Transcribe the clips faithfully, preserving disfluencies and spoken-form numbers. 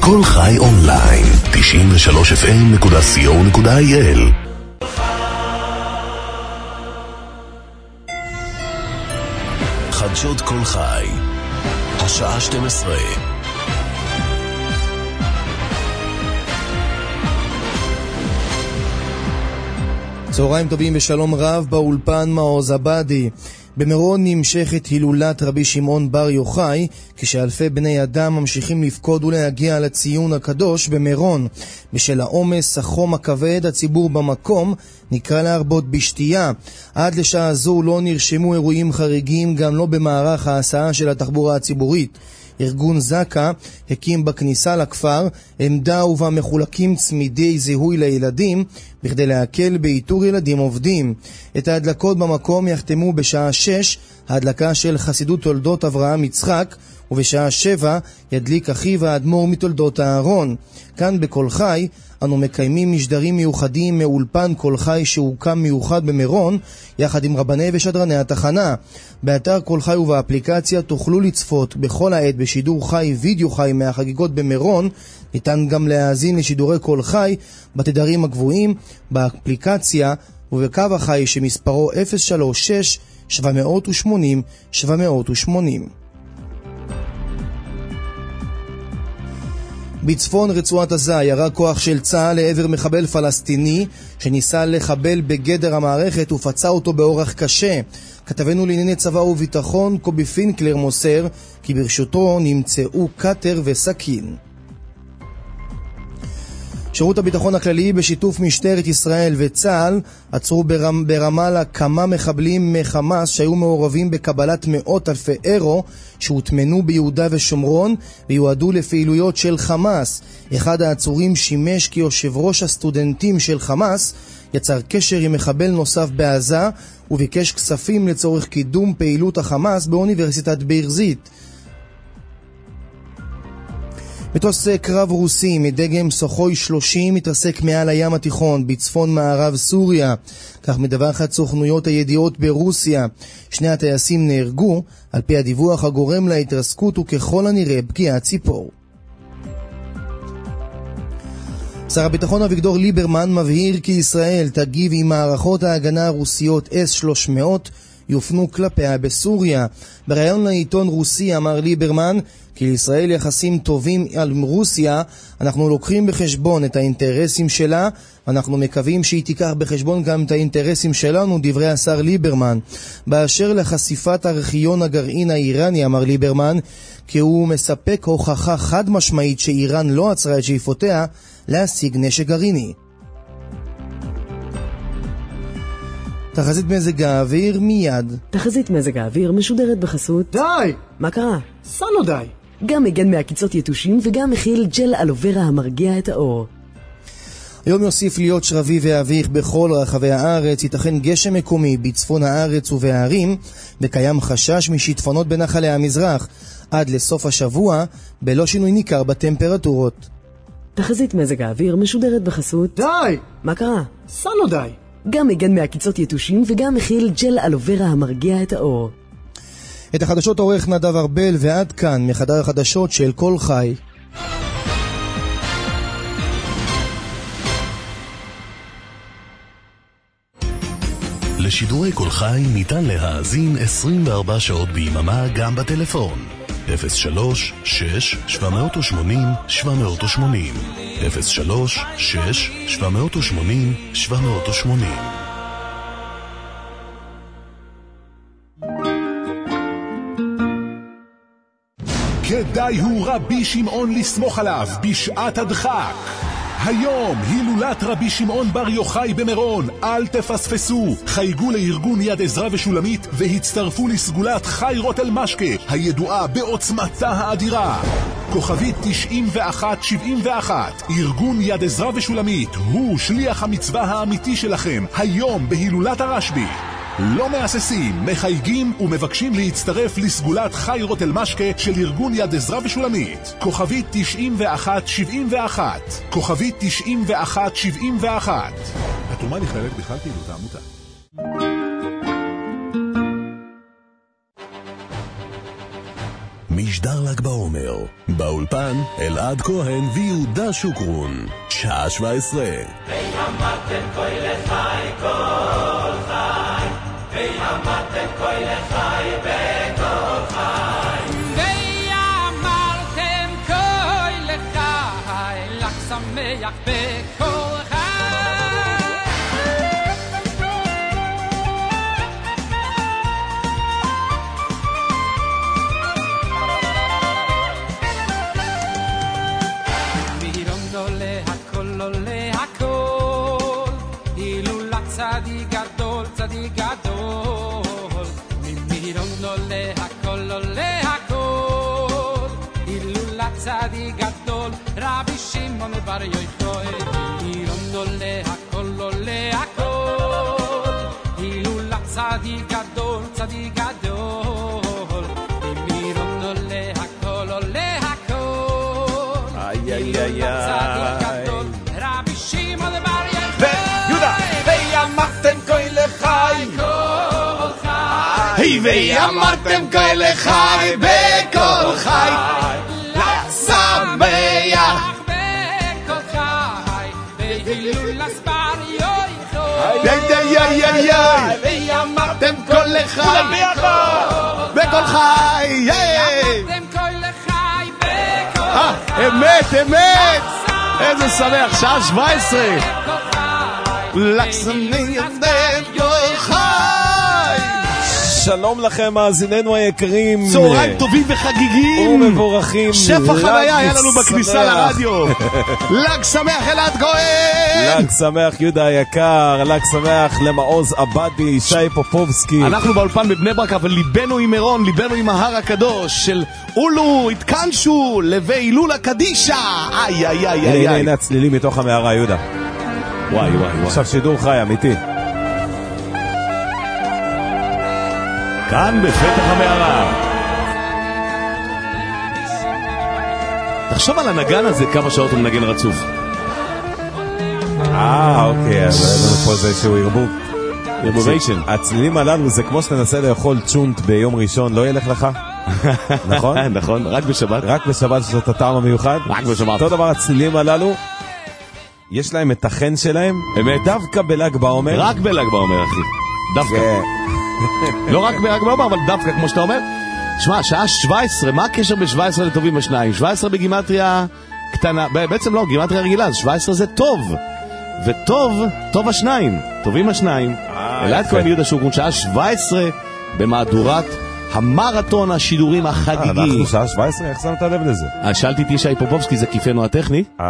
כל חי אונליין, תשעים ושלוש אף אם נקודה סי או נקודה איי אל. חדשות כל חי, השעה שתים עשרה. צהריים טובים ושלום רב, באולפן מעוז עבדי. במירון נמשכת הילולת רבי שמעון בר יוחאי, כשאלפי בני אדם ממשיכים לפקוד ולהגיע לציון הקדוש במירון. בשל העומס, החום הכבד, הציבור במקום נקרא להרבות בשתייה. עד לשעה זו לא נרשמו אירועים חריגים, גם לא במערך ההסעה של התחבורה הציבורית. ארגון זקה הקים בכניסה לכפר עמדה ובה מחולקים צמידי זיהוי לילדים בכדי להקל באיתור ילדים עובדים. את ההדלקות במקום יחתמו בשעה שש ההדלקה של חסידות תולדות אברהם יצחק, ובשעה שבע ידליק אחיו האדמו"ר מתולדות הארון. כאן בכל חי אנו מקיימים משדרים מיוחדים מאולפן כל חי שהוקם מיוחד במירון יחד עם רבני ושדרני התחנה. באתר כל חי ובאפליקציה תוכלו לצפות בכל העת בשידור חי וידאו חי מהחגיגות במירון. ניתן גם להאזין לשידורי כל חי בתדרים הגבוהים באפליקציה ובקו החי שמספרו אפס שלוש שש שבע שמונים שבע שמונים. בצפון רצועת עזה ירה כוח של צה"ל לעבר מחבל פלסטיני שניסה לחבל בגדר המערכת ופצע אותו באורח קשה. כתבנו לענייני צבא וביטחון קובי פינקלר מוסר כי ברשותו נמצאו קטר וסכין. שירות הביטחון הכללי בשיתוף משטרת ישראל וצה"ל עצרו ברמ, ברמאללה כמה מחבלים מחמאס שהיו מעורבים בקבלת מאות אלפי אירו שהוטמנו ביהודה ושומרון ויועדו לפעילויות של חמאס. אחד העצורים שימש כיושב ראש הסטודנטים של חמאס, יצר קשר עם מחבל נוסף בעזה וביקש כספים לצורך קידום פעילות החמאס באוניברסיטת בירזית. מטוס קרב רוסי מדגם סוחוי שלושים מתרסק מעל הים התיכון בצפון מערב סוריה, כך מדווחת סוכנויות הידיעות ברוסיה. שני הטייסים נהרגו, על פי הדיווח הגורם להתרסקות וככל הנראה פגיעת ציפור. שר הביטחון אביגדור ליברמן מבהיר כי ישראל תגיב עם מערכות ההגנה הרוסיות אס שלוש מאות יופנו כלפיה בסוריה. בראיון לעיתון רוסי אמר ליברמן כי לישראל יחסים טובים על רוסיה, אנחנו לוקחים בחשבון את האינטרסים שלה, אנחנו מקווים שהיא תיקח בחשבון גם את האינטרסים שלנו, דברי השר ליברמן. באשר לחשיפת ארכיון הגרעין האיראני אמר ליברמן כי הוא מספק הוכחה חד משמעית שאיראן לא עצרה את שאיפותיה להשיג נשק גרעיני. תחזית מזג האוויר מיד. תחזית מזג האוויר משודרת בחסות. די! מה קרה? סנו די. גם מגן מהקיצות יתושים וגם מכיל ג'ל אלוברה המרגיע את האור. היום יוסיף להיות שרבי ואביך בכל רחבי הארץ, ייתכן גשם מקומי בצפון הארץ ובהערים, וקיים חשש משיטפונות בנחלי המזרח. עד לסוף השבוע, בלא שינוי ניכר בטמפרטורות. תחזית מזג האוויר משודרת בחסות. די! מה קרה? סנו די. גם מגן מהקיצות יתושים וגם מכיל ג'ל אלוברה המרגיע את האור. את החדשות עורך נדב ארבל, ועד כאן מחדר החדשות של כל חי. לשידורי כל חי ניתן להאזין עשרים וארבע שעות ביממה גם בטלפון. אפס שלוש שש שבע שמונים שבע שמונים אפס שלוש שש שבע שמונים שבע שמונים. כדאי הוא רבי שמעון לסמוך עליו בשעת הדחק. היום הילולת רבי שמעון בר יוחאי במירון, אל תפספסו. חייגו לארגון יד עזרא ושולמית והצטרפו לסגולת חי רוטל משקה הידועה בעוצמתה האדירה. כוכבית תשעים ואחת שבעים ואחת. ארגון יד עזרא ושולמית הוא שליח המצווה האמיתי שלכם היום בהילולת הרשב"י. לא מהססים, מחייגים ומבקשים להצטרף לסגולת חי רוטל משקה של ארגון יד עזרא ושולמית. כוכבית תשעים ואחת שבעים ואחת. כוכבית תשעים ואחת שבעים ואחת. התרומה נכללת בכלל פעילות העמותה. משדר משדר ל"ג בעומר. באולפן אלעד כהן ויהודה שוקרון. שעה שבע עשרה. ויאמרתם כה לחי כל חי, ויאמרתם כה לחי בכל חי, ויאמרתם כה לחי, לח שמח בכל חי. צדיק גדול, צדיק גדול, ממירון עולה הכל, עולה הכל, הילולה צדיק גדול, רבי שמעון בר יוחאי, ממירון עולה הכל, עולה הכל, הילולה צדיק גדול, צדיק גדול, ממירון עולה הכל, עולה הכל, הילולה צדיק גדול, רבי שמעון בר יוחאי. יהודה! ויאמרתם כה לחי כל חי, היי ויאמרתם כה לחי בכל חי, לשמח בכל חי, והילולת בר יוחאי. איי איי איי איי ויאמרתם כה לחי בכל חי, ויאמרתם כה לחי בכל חי, אמת אמת, איזה שמח, שעה שבע עשרה. שלום לכם מאזיננו היקרים, צהריים טובים וחגיגים ומבורכים, שפע חוויה היה לנו בכניסה לרדיו. ל"ג שמח אלעד כהן, ל"ג שמח יהודה היקר, ל"ג שמח למעוז עבדי, שי פופובסקי. אנחנו באולפן בבני ברק, אבל ליבנו עם מירון, ליבנו עם ההר הקדוש של אולו התקנשו לבי הילולה קדישה. איי איי איי הנה איי הנה הנה הצלילים מתוך המערה יהודה. וואי וואי וואי, עכשיו שידור חי אמיתי כאן בפתח המערה. תחשוב על הנגן הזה, כמה שעות הוא מנגן רצוף. אה אוקיי, אז היה לנו פה איזשהו ערבוב. ערבוביישן. הצלילים הללו זה כמו שתנסה לאכול צ'ונט ביום ראשון, לא ילך לך? נכון? נכון, רק בשבת. רק בשבת שיש את הטעם המיוחד? רק בשבת. אותו דבר הצלילים הללו, יש להם את החן שלהם, אמת. דווקא בל"ג בעומר. רק בל"ג בעומר, אחי. דווקא. לא רק בל"ג בעומר, אבל דווקא, כמו שאתה אומר. שמע, שעה שבע עשרה, מה הקשר ב-שבע עשרה לטובים השניים? שבע עשרה בגימטריה קטנה, בעצם לא, גימטריה רגילה, אז שבע עשרה זה טוב. וטוב, טוב השניים, טובים השניים. אלעד כהן יהודה שוקרון, שעה שבע עשרה במהדורת המרתון השידורים החגיגי. אנחנו שעה שבע עשרה, איך שמת לב לזה? שאלתי את ישי פופובסקי, זה כיפנו הטכני. אה.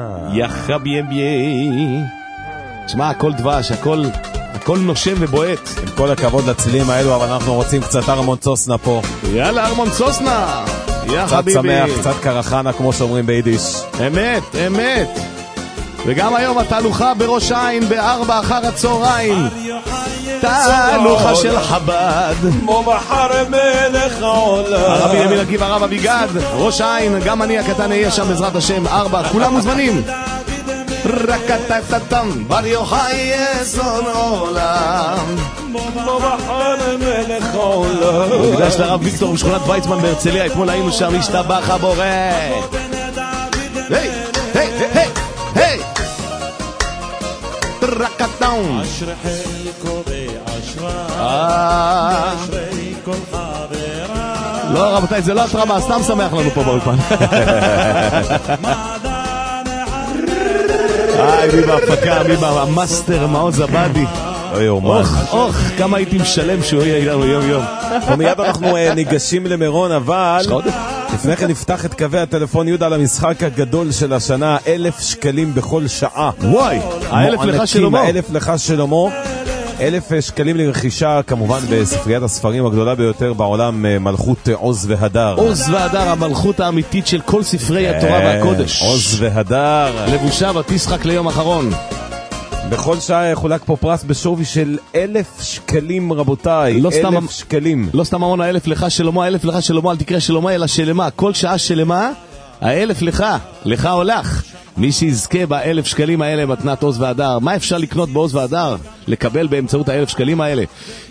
יחבייבי. תשמע, הכל דבש, הכל, הכל נושם ובועט. עם כל הכבוד לצלילים האלו, אבל אנחנו רוצים קצת ארמון צוסנה פה. יאללה, ארמון צוסנה. יא קצת חביבי. שמח, קצת קרחנה, כמו שאומרים ביידיש. אמת, אמת. וגם היום התהלוכה בראש העין בארבע אחר הצהריים. תהלוכה של חב"ד. כמו מחר מלך העולם. הרבי ימין עקיבא הרב אביגד, ראש העין, גם אני הקטן אהיה שם בעזרת השם, ארבע, כולם מוזמנים. רקטטטם, בר יוחאי אסון עולם. כמו מחר מלך העולם. מקדש לרב ויקטור בשכונת ויצמן בהרצליה, אתמול היינו שם, השתבח הבורא. היי, היי, היי, היי. רקטטם. לא רבותיי, זה לא התרמה, סתם שמח לנו פה באולפן. היי, מי בהפקה, מי במאסטר, מעוז עבדי. אוי אומן. אוח, אוח, כמה הייתי משלם שהוא יהיה איתנו יום יום. ומיד אנחנו ניגשים למירון, אבל לפני כן נפתח את קווי הטלפון יהודה למשחק הגדול של השנה, אלף שקלים בכל שעה. וואי, האלף לך שלמה. האלף לך שלמה. אלף שקלים לרכישה, כמובן בספריית הספרים הגדולה ביותר בעולם, מלכות עוז והדר. עוז והדר, המלכות האמיתית של כל ספרי התורה והקודש. עוז והדר. לבושה ותשחק ליום אחרון. בכל שעה יחולק פה פרס בשווי של אלף שקלים, רבותיי. לא אלף סתם, שקלים. לא סתם אמרנו האלף לך שלמה, האלף לך שלמה, אל תקרא שלמה אלא שלמה. כל שעה שלמה, האלף לך, לך הולך. מי שיזכה באלף שקלים האלה מתנת עוז והדר, מה אפשר לקנות בעוז והדר? לקבל באמצעות האלף שקלים האלה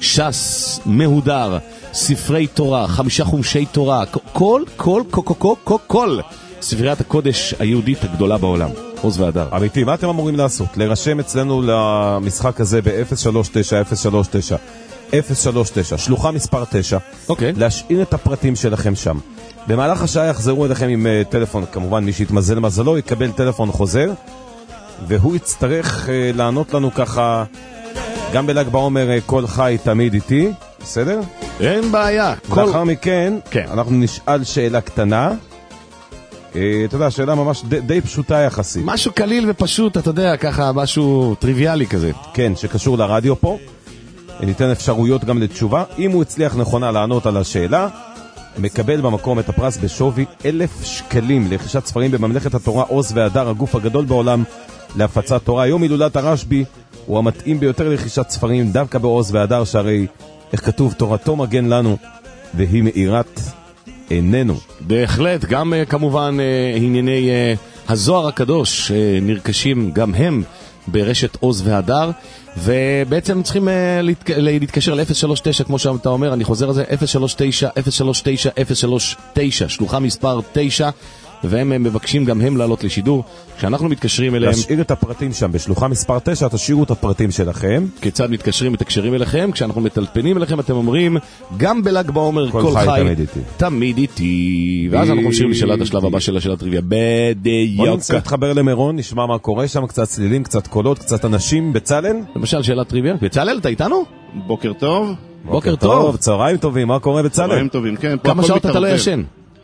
שס, מהודר, ספרי תורה, חמישה חומשי תורה, כל, כל, כל, כל, כל, כל, כל ספריית הקודש היהודית הגדולה בעולם, עוז והדר. אמיתי, מה אתם אמורים לעשות? להירשם אצלנו למשחק הזה ב-אפס שלוש תשע אפס שלוש תשע אפס שלוש תשע, שלוחה מספר תשע, אוקיי. להשאיר את הפרטים שלכם שם. במהלך השעה יחזרו אליכם עם uh, טלפון, כמובן מי שיתמזל מזלו יקבל טלפון חוזר, והוא יצטרך uh, לענות לנו ככה, גם בל"ג בעומר uh, כל חי תמיד איתי, בסדר? אין בעיה. לאחר כל... מכן, כן. אנחנו נשאל שאלה קטנה, uh, אתה יודע, שאלה ממש די, די פשוטה יחסית. משהו קליל ופשוט, אתה יודע, ככה משהו טריוויאלי כזה. כן, שקשור לרדיו פה, ניתן אפשרויות גם לתשובה, אם הוא הצליח נכונה לענות על השאלה, מקבל במקום את הפרס בשווי אלף שקלים לרכישת ספרים בממלכת התורה עוז והדר, הגוף הגדול בעולם להפצת תורה. היום הילולת הרשב"י הוא המתאים ביותר לרכישת ספרים דווקא בעוז והדר, שהרי איך כתוב, תורתו מגן לנו והיא מאירת עינינו. בהחלט, גם כמובן ענייני הזוהר הקדוש נרכשים גם הם ברשת עוז והדר, ובעצם צריכים להתק... להתקשר ל-אפס שלוש תשע, כמו שאתה אומר, אני חוזר על זה, אפס שלוש תשע אפס שלוש תשע אפס שלוש תשע, שלוחה מספר תשע, והם מבקשים גם הם לעלות לשידור. כשאנחנו מתקשרים אליהם, להשאיר את הפרטים שם בשלוחה מספר תשע, תשאירו את הפרטים שלכם. כיצד מתקשרים מתקשרים אליכם? כשאנחנו מטלפנים אליכם אתם אומרים, גם בל"ג בעומר כל, כל חי, חי תמיד איתי, תמיד איתי. ואז אנחנו ממשיכים לשאלת השלב הבא של השאלת טריוויה. בדיוק. בוא ננסה להתחבר למירון, נשמע מה קורה שם, קצת צלילים, קצת קולות, קצת אנשים. בצלאל, למשל שאלת טריוויה. בצלאל, אתה איתנו? בוקר טוב. בוקר טוב. צהריים טובים, מה קורה בצלאל? צהריים טובים, כן. כמה שעות אתה לא ישן?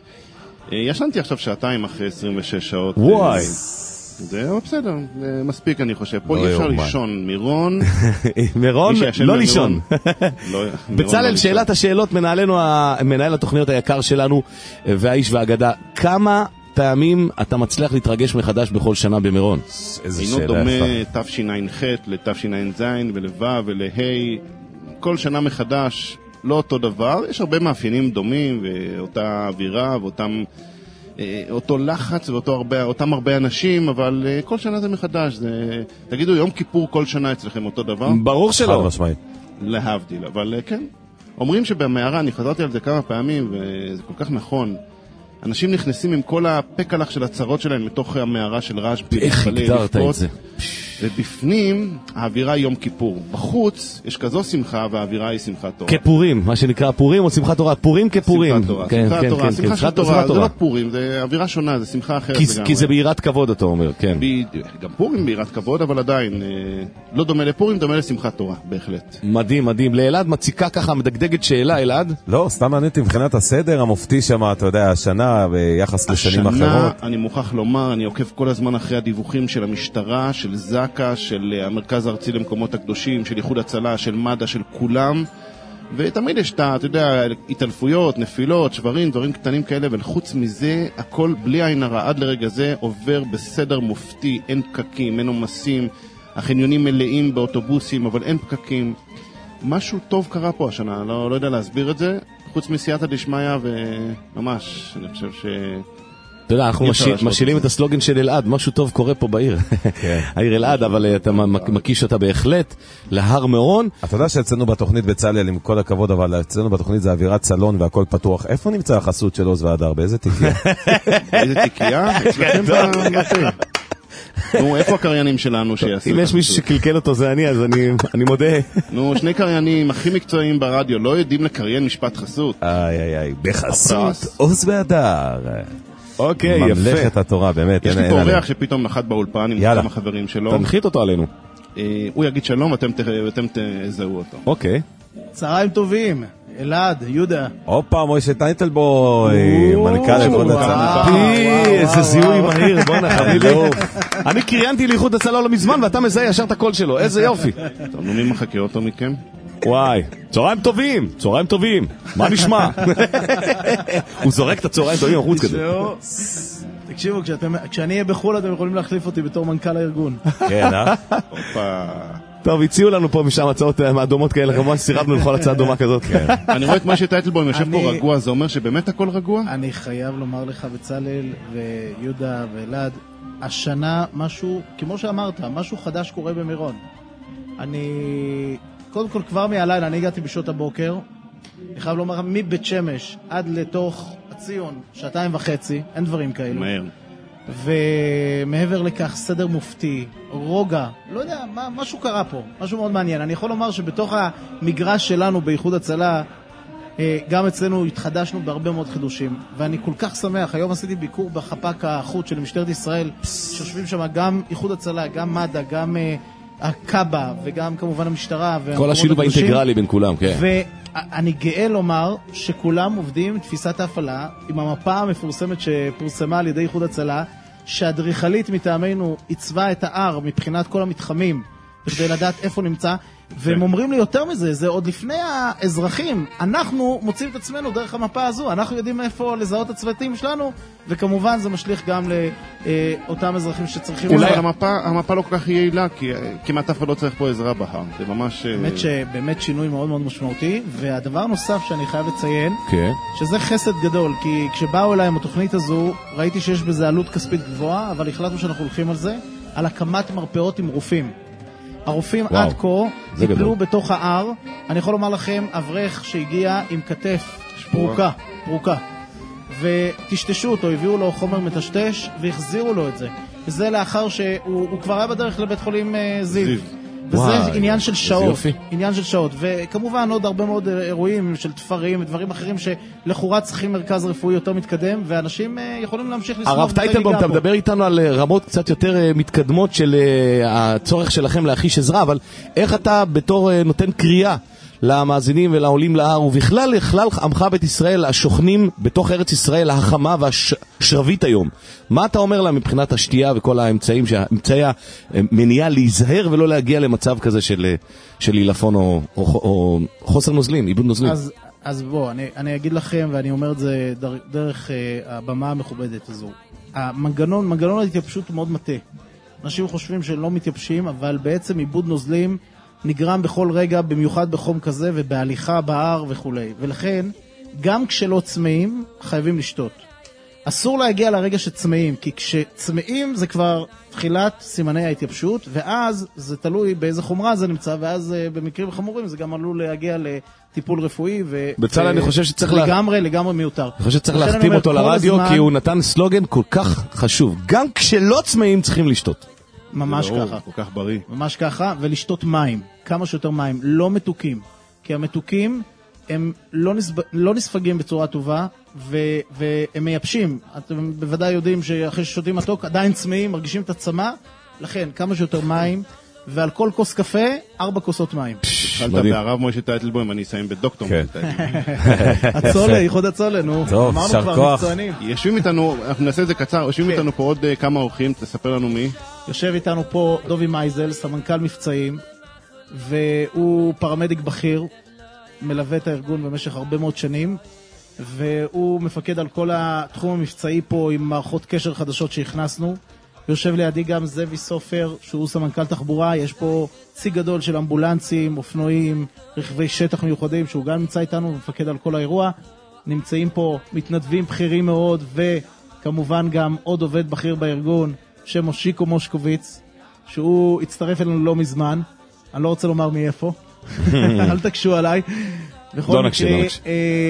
ישנתי עכשיו שעתיים אחרי עשרים ושש שעות. וואי. זהו, בסדר, מספיק אני חושב. פה אי אפשר לישון, מירון. מירון, לא לישון. בצלאל, שאלת השאלות, מנהל התוכניות היקר שלנו, והאיש והאגדה, כמה פעמים אתה מצליח להתרגש מחדש בכל שנה במירון? אינו דומה תשע"ח לתשע"ז ולו' ולה', כל שנה מחדש. לא אותו דבר, יש הרבה מאפיינים דומים, ואותה אווירה, ואותם, אותו לחץ, ואותם הרבה אנשים, אבל כל שנה זה מחדש. זה, תגידו, יום כיפור כל שנה אצלכם אותו דבר? ברור שלא. להבדיל, אבל כן. אומרים שבמערה, אני חזרתי על זה כמה פעמים, וזה כל כך נכון, אנשים נכנסים עם כל הפקלח של הצרות שלהם מתוך המערה של רשב"י. איך הגדרת את זה? ובפנים האווירה היא יום כיפור. בחוץ יש כזו שמחה והאווירה היא שמחת תורה. כפורים, מה שנקרא פורים או שמחת תורה. פורים כפורים. שמחת תורה. כן, שמחת כן, תורה. כן, שמחה של תורה. זה לא פורים, זה אווירה שונה, זה שמחה אחרת. כי, כי זה בירת כבוד, אתה אומר, כן. ב... גם פורים בירת כבוד, אבל עדיין לא דומה לפורים, דומה לשמחת תורה, בהחלט. מדהים, מדהים. לאלעד מציקה ככה, מדגדגת שאלה, אלעד? לא, סתם מעניתי מבחינת הסדר המופתי שם, אתה יודע, השנה ביחס לשנים אחרות. השנה, אני מוכרח לומר, אני עוקב כל הזמן אחרי הדיווחים של המשטרה, של זקה, של המרכז הארצי למקומות הקדושים, של איחוד הצלה, של מד"א, של כולם, ותמיד יש את, אתה יודע, התעלפויות, נפילות, שברים, דברים קטנים כאלה, וחוץ מזה, הכל בלי עין הרע עד לרגע זה עובר בסדר מופתי, אין פקקים, אין עומסים, החניונים מלאים באוטובוסים, אבל אין פקקים. משהו טוב קרה פה השנה, לא, לא יודע להסביר את זה, חוץ מסייעתא דשמיא, וממש, אני חושב ש... אתה יודע, אנחנו משילים את הסלוגן של אלעד, משהו טוב קורה פה בעיר. העיר אלעד, אבל אתה מקיש אותה בהחלט להר מירון. אתה יודע שאצלנו בתוכנית בצלאל, עם כל הכבוד, אבל אצלנו בתוכנית זה אווירת סלון והכל פתוח. איפה נמצא החסות של עוז והדר? באיזה תיקייה? איזה תיקייה? אצלכם במטה. נו, איפה הקריינים שלנו שיעשו? אם יש מישהו שקלקל אותו זה אני, אז אני מודה. נו, שני קריינים הכי מקצועיים ברדיו, לא יודעים לקריין משפט חסות. איי איי איי, בחסות עוז והדר. אוקיי, יפה. ממלכת התורה, באמת. יש לי פה אורח שפתאום נחת באולפן עם כמה חברים שלו. תנחית אותו עלינו. הוא יגיד שלום, אתם תזהו אותו. אוקיי. צהריים טובים, אלעד, יהודה. הופה, מוישה טייטלבוי, מנכ"ל איחוד הצלה. איזה זיהוי מהיר, בוא נחביבי. אני קריינתי לאיחוד הצלה לא מזמן, ואתה מזהה ישר את הקול שלו, איזה יופי. טוב, נו, מי מחכה אותו מכם? וואי, צהריים טובים, צהריים טובים, מה נשמע? הוא זורק את הצהריים טובים החוץ כזה. תקשיבו, כשאני אהיה בחול אתם יכולים להחליף אותי בתור מנכ"ל הארגון. כן, אה? טוב, הציעו לנו פה משם הצעות דומות כאלה, כמובן סירבנו לכל הצעה דומה כזאת. אני רואה את מה שטייטלבוים יושב פה רגוע, זה אומר שבאמת הכל רגוע? אני חייב לומר לך בצלאל ויהודה ואלעד, השנה משהו, כמו שאמרת, משהו חדש קורה במירון. אני, קודם כל כבר מהלילה, אני הגעתי בשעות הבוקר, אני חייב לומר, מבית שמש עד לתוך הציון, שעתיים וחצי, אין דברים כאלו. מהר. ומעבר לכך, סדר מופתי, רוגע, לא יודע, מה, משהו קרה פה, משהו מאוד מעניין. אני יכול לומר שבתוך המגרש שלנו באיחוד הצלה, גם אצלנו התחדשנו בהרבה מאוד חידושים, ואני כל כך שמח. היום עשיתי ביקור בחפ"ק החוץ של משטרת ישראל, שיושבים שם גם איחוד הצלה, גם מד"א, גם הקב"א, וגם כמובן המשטרה. כל השילוב האינטגרלי בין כולם, כן. ואני גאה לומר שכולם עובדים עם תפיסת ההפעלה, עם המפה המפורסמת שפורסמה על ידי איחוד הצלה, שהאדריכלית מטעמנו עיצבה את ההר מבחינת כל המתחמים, כדי לדעת איפה נמצא, והם אומרים לי יותר מזה, זה עוד לפני האזרחים, אנחנו מוצאים את עצמנו דרך המפה הזו, אנחנו יודעים איפה לזהות את הצוותים שלנו, וכמובן זה משליך גם לאותם אזרחים שצריכים... אולי המפה, המפה לא כל כך יעילה, כי כמעט אף אחד לא צריך פה עזרה בהר, זה ממש... באמת שבאמת שינוי מאוד מאוד משמעותי, והדבר הנוסף שאני חייב לציין, okay. שזה חסד גדול, כי כשבאו אליי עם התוכנית הזו, ראיתי שיש בזה עלות כספית גבוהה, אבל החלטנו שאנחנו הולכים על זה, על הקמת מרפאות עם רופאים. הרופאים עד כה טיפלו בתוך ההר. אני יכול לומר לכם, אברך שהגיע עם כתף פרוקה, פרוקה, ותשתשו אותו, הביאו לו חומר מטשטש והחזירו לו את זה. וזה לאחר שהוא כבר היה בדרך לבית חולים זיו. וזה עניין של שעות, עניין של שעות, וכמובן עוד הרבה מאוד אירועים של תפרים ודברים אחרים שלכאורה צריכים מרכז רפואי יותר מתקדם, ואנשים יכולים להמשיך לסמוך. הרב טייטלבום, אתה מדבר איתנו על רמות קצת יותר מתקדמות של הצורך שלכם להחיש עזרה, אבל איך אתה בתור נותן קריאה למאזינים ולעולים להר, ובכלל לכלל עמך בית ישראל, השוכנים בתוך ארץ ישראל, החמה והשרבית היום. מה אתה אומר לה מבחינת השתייה וכל האמצעים, שהאמצעי המניעה להיזהר ולא להגיע למצב כזה של, של אילפון או, או, או חוסר נוזלים, איבוד נוזלים? אז, אז בוא, אני, אני אגיד לכם, ואני אומר את זה דרך, דרך uh, הבמה המכובדת הזו. המנגנון, מנגנון ההתייבשות הוא מאוד מטה. אנשים חושבים שלא מתייבשים, אבל בעצם איבוד נוזלים נגרם בכל רגע, במיוחד בחום כזה ובהליכה בהר וכו'. ולכן, גם כשלא צמאים, חייבים לשתות. אסור להגיע לרגע שצמאים, כי כשצמאים זה כבר תחילת סימני ההתייבשות, ואז זה תלוי באיזה חומרה זה נמצא, ואז במקרים חמורים זה גם עלול להגיע לטיפול רפואי, ו... בצל, אני חושב שצריך... לגמרי, לגמרי מיותר. אני חושב שצריך להחתים אותו לרדיו, כי הוא נתן סלוגן כל כך חשוב. גם כשלא צמאים צריכים לשתות. ממש ככה. כל כך בריא. ממש ככה, ולשתות מים. כמה שיותר מים, לא מתוקים. כי המתוקים הם לא, נסב... לא נספגים בצורה טובה, ו... והם מייבשים. אתם בוודאי יודעים שאחרי ששותים מתוק, עדיין צמאים, מרגישים את הצמא. לכן, כמה שיותר מים, ועל כל כוס קפה, ארבע כוסות מים. התחלת בערב מוישה טייטלבוים, אני אסיים בדוקטור מוישה טייטלבוים. הצולה, ייחוד הצולה, נו. טוב, שר כוח. יושבים איתנו, אנחנו נעשה את זה קצר, יושבים איתנו פה עוד כמה אורחים, תספר לנו מי. יושב איתנו פה דובי מייזל, סמנכ"ל מבצעים, והוא פרמדיק בכיר, מלווה את הארגון במשך הרבה מאוד שנים, והוא מפקד על כל התחום המבצעי פה עם מערכות קשר חדשות שהכנסנו. יושב לידי גם זאבי סופר, שהוא סמנכ"ל תחבורה. יש פה צי גדול של אמבולנסים, אופנועים, רכבי שטח מיוחדים, שהוא גם נמצא איתנו ומפקד על כל האירוע. נמצאים פה מתנדבים בכירים מאוד, וכמובן גם עוד עובד בכיר בארגון, שמו שיקו מושקוביץ, שהוא הצטרף אלינו לא מזמן. אני לא רוצה לומר מאיפה. אל תקשו עליי. לא נקשי, לא נקשי.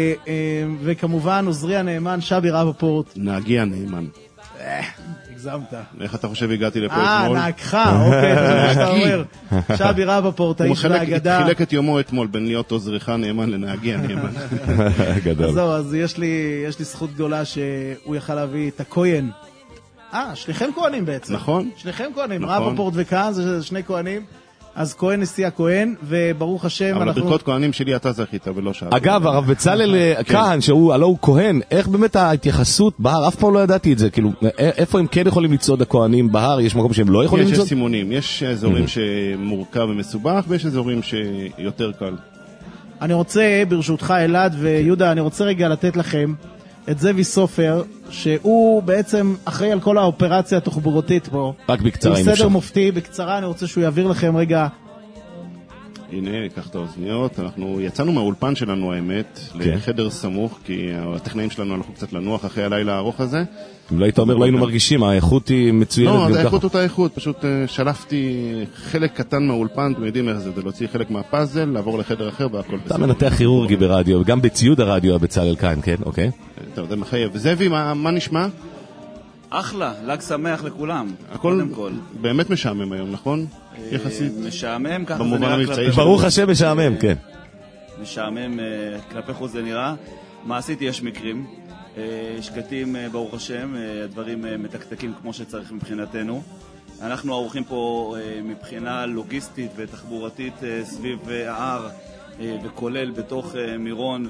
וכמובן עוזרי הנאמן, שבי רבפורט. נהגי הנאמן. הגזמת. איך אתה חושב הגעתי לפה אתמול? אתמול? אה, נהגך, אוקיי, זה מה שאתה אומר. שבי רבפורט, האיש והאגדה. הוא חילק את יומו אתמול בין להיות עוזרך נאמן לנהגי הנאמן. גדול. אז זהו, אז יש לי זכות גדולה שהוא יכל להביא את הכהן. אה, שניכם כהנים בעצם. נכון. שניכם כהנים, רבפורט וכאן, זה שני כהנים. אז כהן נשיא הכהן, וברוך השם אבל אנחנו... ברכות כהנים שלי אתה זכית ולא שאתה. אגב, הרב בצלאל כהן, שהוא, הלא הוא כהן, איך באמת ההתייחסות בהר? אף פעם לא ידעתי את זה, כאילו, איפה הם כן יכולים לצעוד הכהנים בהר? יש מקום שהם לא יכולים לצעוד? יש סימונים, יש אזורים שמורכב ומסובך, ויש אזורים שיותר קל. אני רוצה, ברשותך אלעד ויהודה, אני רוצה רגע לתת לכם את זאבי סופר, שהוא בעצם אחראי על כל האופרציה התחבורתית פה. רק בקצרה, אם אפשר. הוא סדר מופתי, בקצרה אני רוצה שהוא יעביר לכם רגע הנה, קח את האוזניות. אנחנו יצאנו מהאולפן שלנו, האמת, לחדר סמוך, כי הטכנאים שלנו הלכו קצת לנוח אחרי הלילה הארוך הזה. אם לא היית אומר, לא היינו מרגישים, האיכות היא מצוינת. לא, האיכות אותה איכות, פשוט שלפתי חלק קטן מהאולפן, אתם יודעים איך זה, זה להוציא חלק מהפאזל, לעבור לחדר אחר והכל בסדר. אתה מנתח כירורגי ברדיו, וגם בציוד הרדיו בצלאל כאן, כן? אוקיי. טוב, זה מחייב. זאבי, מה נשמע? אחלה, לג שמח לכולם. הכל באמת משעמם היום, נכון? יחסית. משעמם, ככה זה נראה כלפי... ברוך השם משעמם, כן. משעמם כלפי חוץ זה נראה. מעשית יש מקרים. שקטים, ברוך השם, הדברים מתקתקים כמו שצריך מבחינתנו. אנחנו ערוכים פה מבחינה לוגיסטית ותחבורתית סביב ההר, וכולל בתוך מירון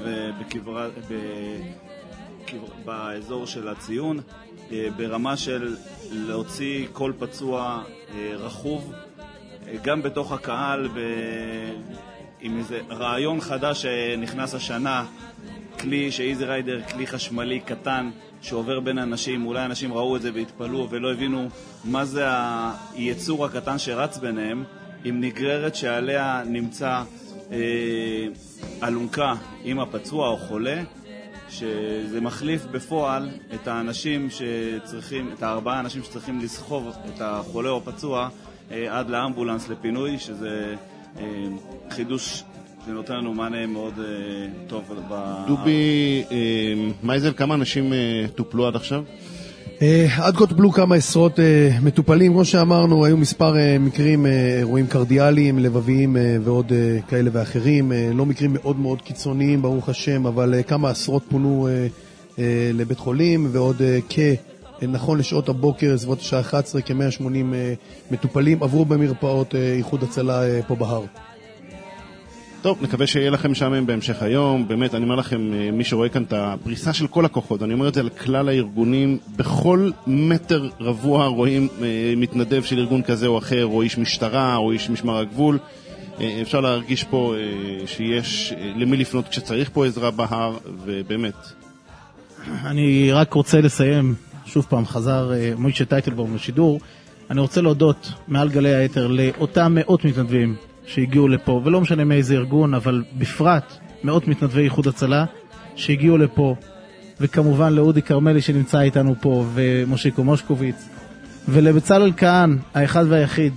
ובאזור של הציון, ברמה של להוציא כל פצוע רחוב, גם בתוך הקהל, עם איזה רעיון חדש שנכנס השנה, כלי שאיזי ריידר, כלי חשמלי קטן שעובר בין אנשים, אולי אנשים ראו את זה והתפלאו ולא הבינו מה זה היצור הקטן שרץ ביניהם, עם נגררת שעליה נמצא אה, אלונקה עם הפצוע או חולה, שזה מחליף בפועל את האנשים שצריכים, את הארבעה אנשים שצריכים לסחוב את החולה או הפצוע אה, עד לאמבולנס לפינוי, שזה אה, חידוש זה נותן לנו מענה מאוד uh, טוב. דובי, uh, מייזל, כמה אנשים uh, טופלו עד עכשיו? Uh, עד כה טופלו כמה עשרות uh, מטופלים, כמו שאמרנו, היו מספר uh, מקרים, uh, אירועים קרדיאליים, לבביים uh, ועוד uh, כאלה ואחרים, uh, לא מקרים מאוד מאוד קיצוניים, ברוך השם, אבל uh, כמה עשרות פונו uh, uh, לבית חולים, ועוד uh, כ... נכון לשעות הבוקר, סביבות השעה אחת עשרה, כ-מאה ושמונים uh, מטופלים עברו במרפאות uh, איחוד הצלה uh, פה בהר. טוב, נקווה שיהיה לכם שם בהמשך היום. באמת, אני אומר לכם, מי שרואה כאן את הפריסה של כל הכוחות, אני אומר את זה על כלל הארגונים, בכל מטר רבוע רואים מתנדב של ארגון כזה או אחר, או איש משטרה, או איש משמר הגבול. אפשר להרגיש פה שיש למי לפנות כשצריך פה עזרה בהר, ובאמת. אני רק רוצה לסיים, שוב פעם חזר מוישה טייטלבום לשידור, אני רוצה להודות מעל גלי היתר לאותם מאות מתנדבים שהגיעו לפה, ולא משנה מאיזה ארגון, אבל בפרט מאות מתנדבי איחוד הצלה שהגיעו לפה, וכמובן לאודי קרמלי שנמצא איתנו פה, ומושיקו מושקוביץ, ולבצלאל כהן, האחד והיחיד.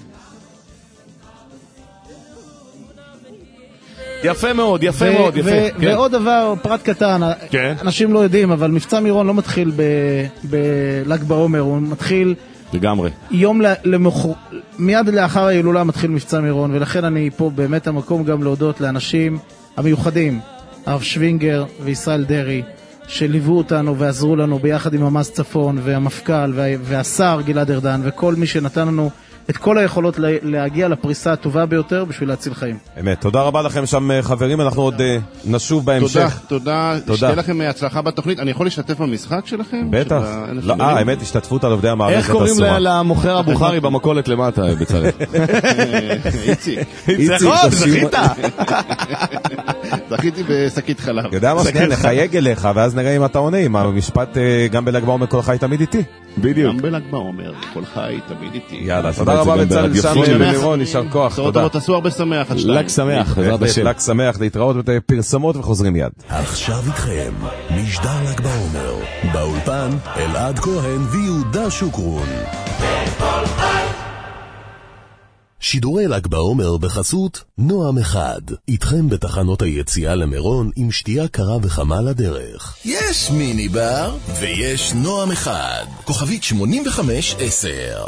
יפה מאוד, יפה ו- מאוד, יפה. ו- כן. ועוד דבר, פרט קטן, כן. אנשים לא יודעים, אבל מבצע מירון לא מתחיל בל"ג בעומר, הוא מתחיל לגמרי. יום למחר, מיד לאחר ההילולה מתחיל מבצע מירון, ולכן אני פה באמת המקום גם להודות לאנשים המיוחדים, הרב שווינגר וישראל דרי, שליוו אותנו ועזרו לנו ביחד עם המס צפון והמפכ"ל והשר גלעד ארדן, וכל מי שנתן לנו את כל היכולות להגיע לפריסה הטובה ביותר בשביל להציל חיים. אמת, תודה רבה לכם שם חברים, אנחנו עוד נשוב בהמשך. תודה, תודה. שתהיה לכם הצלחה בתוכנית. אני יכול להשתתף במשחק שלכם? בטח. לא, אה, האמת, השתתפות על עובדי המערכת. איך קוראים למוכר הבוכרי במקולת למטה, בצלאל? איציק. איציק, זכית. זכיתי בשקית חלב. יודע מה, שנייה, נחייג אליך, ואז נראה אם אתה עונה, אם המשפט גם בל"ג בעומר כל חי תמיד איתי. בדיוק. גם בל"ג בעומר כל חי תמיד איתי. יאללה, תודה רבה בצלאל שם בלירון, יישר כוח, תודה. תעשו הרבה שמח. ל"ג שמח, בעזרת השם. ל"ג שמח, להתראות בפרסמות וחוזרים מיד. עכשיו איתכם, משדר ל"ג בעומר, באולפן אלעד כהן ויהודה שוקרון. שידורי ל"ג בעומר בחסות נועם אחד, איתכם בתחנות היציאה למירון עם שתייה קרה וחמה לדרך. יש מיני בר ויש נועם אחד, כוכבית שמונים וחמש עשר.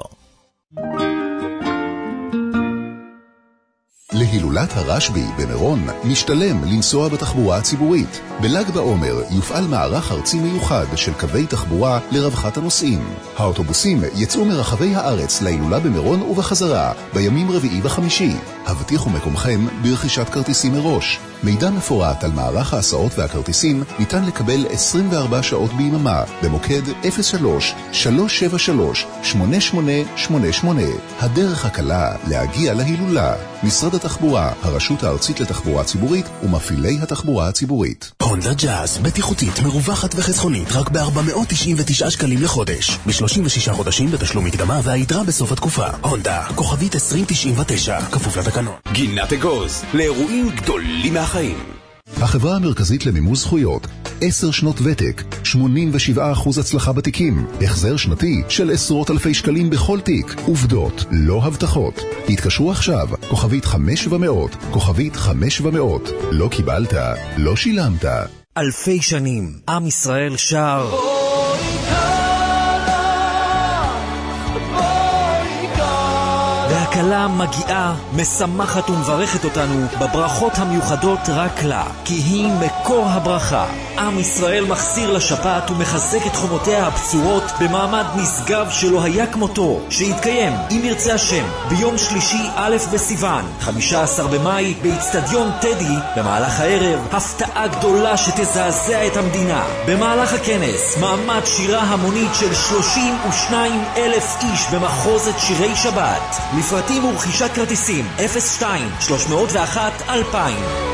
להילולת הרשב"י במירון משתלם לנסוע בתחבורה הציבורית. בל"ג בעומר יופעל מערך ארצי מיוחד של קווי תחבורה לרווחת הנוסעים. האוטובוסים יצאו מרחבי הארץ להילולה במירון ובחזרה בימים רביעי וחמישי. הבטיחו מקומכם ברכישת כרטיסים מראש. מידע מפורט על מערך ההסעות והכרטיסים ניתן לקבל עשרים וארבע שעות ביממה במוקד אפס שלוש שלוש שבע שלוש שמונה שמונה שמונה שמונה. הדרך הקלה להגיע להילולה. משרד התחבורה, הרשות הארצית לתחבורה ציבורית ומפעילי התחבורה הציבורית. הונדה ג'אז, בטיחותית, מרווחת וחסכונית, רק ב-ארבע מאות תשעים ותשעה שקלים לחודש. ב-שלושים ושישה חודשים בתשלום מקדמה והיתרה בסוף התקופה. הונדה, כוכבית עשרים תשעים ותשע, כפוף לתקנון. גינת אגוז, לאירועים גדולים מהחיים. החברה המרכזית למימוש זכויות, עשר שנות ותק, שמונים ושבעה אחוז הצלחה בתיקים, החזר שנתי של עשרות אלפי שקלים בכל תיק, עובדות, לא הבטחות. התקשרו עכשיו, כוכבית חמש ומאות, כוכבית חמש ומאות. לא קיבלת, לא שילמת. אלפי שנים, עם ישראל שר והקלה מגיעה, משמחת ומברכת אותנו בברכות המיוחדות רק לה, כי היא מקור הברכה. עם ישראל מחסיר לשפעת ומחזק את חומותיה הבצורות במעמד נשגב שלא היה כמותו, שיתקיים, אם ירצה השם, ביום שלישי א' בסיוון, חמישה עשר במאי, באצטדיון טדי. במהלך הערב, הפתעה גדולה שתזעזע את המדינה. במהלך הכנס, מעמד שירה המונית של שלושים ושניים אלף איש במחוזת שירי שבת. לפרטים ורכישת כרטיסים אפס שתיים שלוש מאות ואחת אלפיים.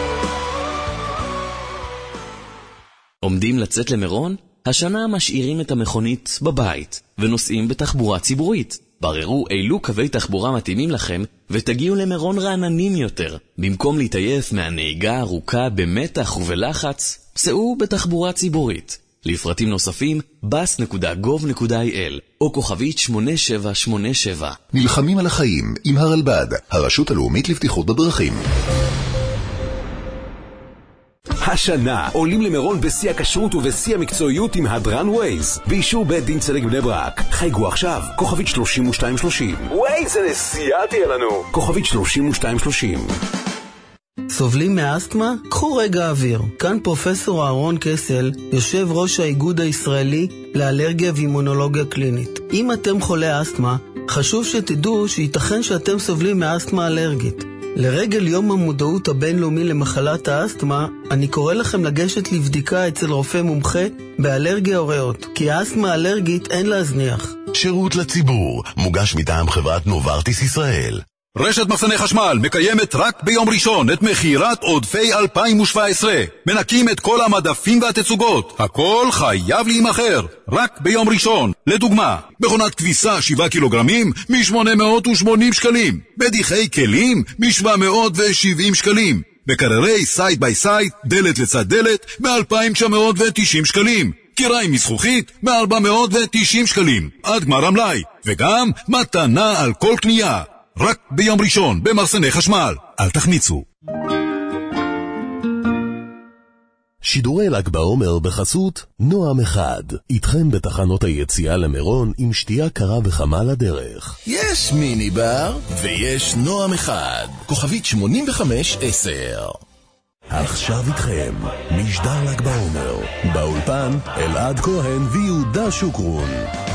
עומדים לצאת למירון? השנה משאירים את המכונית בבית ונוסעים בתחבורה ציבורית. בררו אילו קווי תחבורה מתאימים לכם ותגיעו למירון רעננים יותר. במקום להתעייף מהנהיגה ארוכה במתח ובלחץ, סעו בתחבורה ציבורית. לפרטים נוספים, בס נקודה גוב נקודה איי אל או כוכבית שמונה שבע שמונה שבע. נלחמים על החיים עם הרלב"ד, הרשות הלאומית לבטיחות בדרכים. השנה עולים למירון בשיא הכשרות ובשיא המקצועיות עם הדרן ווייז באישור בית דין צדק בני ברק. חייגו עכשיו, כוכבית שלושים ושתיים שלושים. ווייז, זה נסיעה תהיה לנו. כוכבית שלושים ושתיים שלושים. סובלים מאסתמה? קחו רגע אוויר. כאן פרופסור אהרון קסל, יושב ראש האיגוד הישראלי לאלרגיה ואימונולוגיה קלינית. אם אתם חולי אסתמה, חשוב שתדעו שייתכן שאתם סובלים מאסתמה אלרגית. לרגל יום המודעות הבינלאומי למחלת האסתמה, אני קורא לכם לגשת לבדיקה אצל רופא מומחה באלרגיה או ריאות, כי האסתמה אלרגית אין להזניח. שירות לציבור, מוגש מטעם חברת נוברטיס ישראל. רשת מחסני חשמל מקיימת רק ביום ראשון את מחירת עודפי אלפיים שבע עשרה. מנקים את כל המדפים והתצוגות. הכל חייב להימחר. רק ביום ראשון. לדוגמה, מכונת כביסה שבעה קילוגרמים מ-שמונה מאות ושמונים שקלים. בדיחי כלים מ-שבע מאות ושבעים שקלים. בקררי סייד ביי סייד, דלת לצד דלת, ב-אלפיים תשע מאות ותשעים שקלים. קיריים מזכוכית ב-ארבע מאות ותשעים שקלים. עד גמר המלאי. וגם מתנה על כל קנייה. רק ביום ראשון במחסני חשמל. אל תחמיצו. שידורי ל"ג בעומר בחסות נועם אחד. איתכם בתחנות היציאה למירון עם שתייה קרה וחמה לדרך. יש מיני בר ויש נועם אחד. כוכבית שמונים וחמש עשר. עכשיו איתכם משדר ל"ג בעומר. באולפן אלעד כהן ויהודה שוקרון.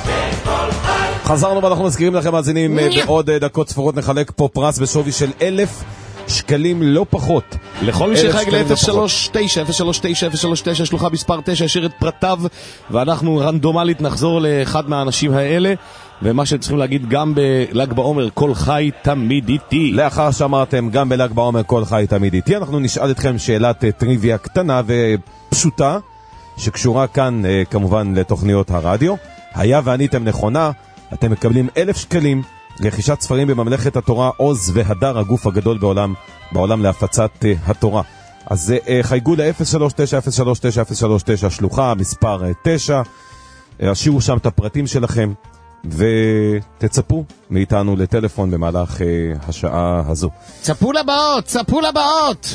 חזרנו ואנחנו מזכירים לכם מאזינים, בעוד דקות ספורות נחלק פה פרס בשווי של אלף שקלים לא פחות. לכל מי שחייג ל-אפס שלוש תשע אפס שלוש תשע אפס שלוש תשע שלוחה מספר תשע, ישאיר את פרטיו ואנחנו רנדומלית נחזור לאחד מהאנשים האלה. ומה שצריכים להגיד גם בל"ג בעומר, כל חי תמיד איתי. לאחר שאמרתם גם בל"ג בעומר כל חי תמיד איתי, אנחנו נשאל אתכם שאלת טריוויה קטנה ופשוטה שקשורה כאן כמובן לתוכניות הרדיו. היה ועניתם נכונה, אתם מקבלים אלף שקלים לרכישת ספרים בממלכת התורה עוז והדר, הגוף הגדול בעולם, בעולם להפצת uh, התורה. אז uh, חייגו ל-אפס שלוש תשע אפס שלוש תשע אפס שלוש תשע שלוחה מספר תשע, השאירו שם את הפרטים שלכם ותצפו מאיתנו לטלפון במהלך uh, השעה הזו. צפו לבאות, צפו לבאות.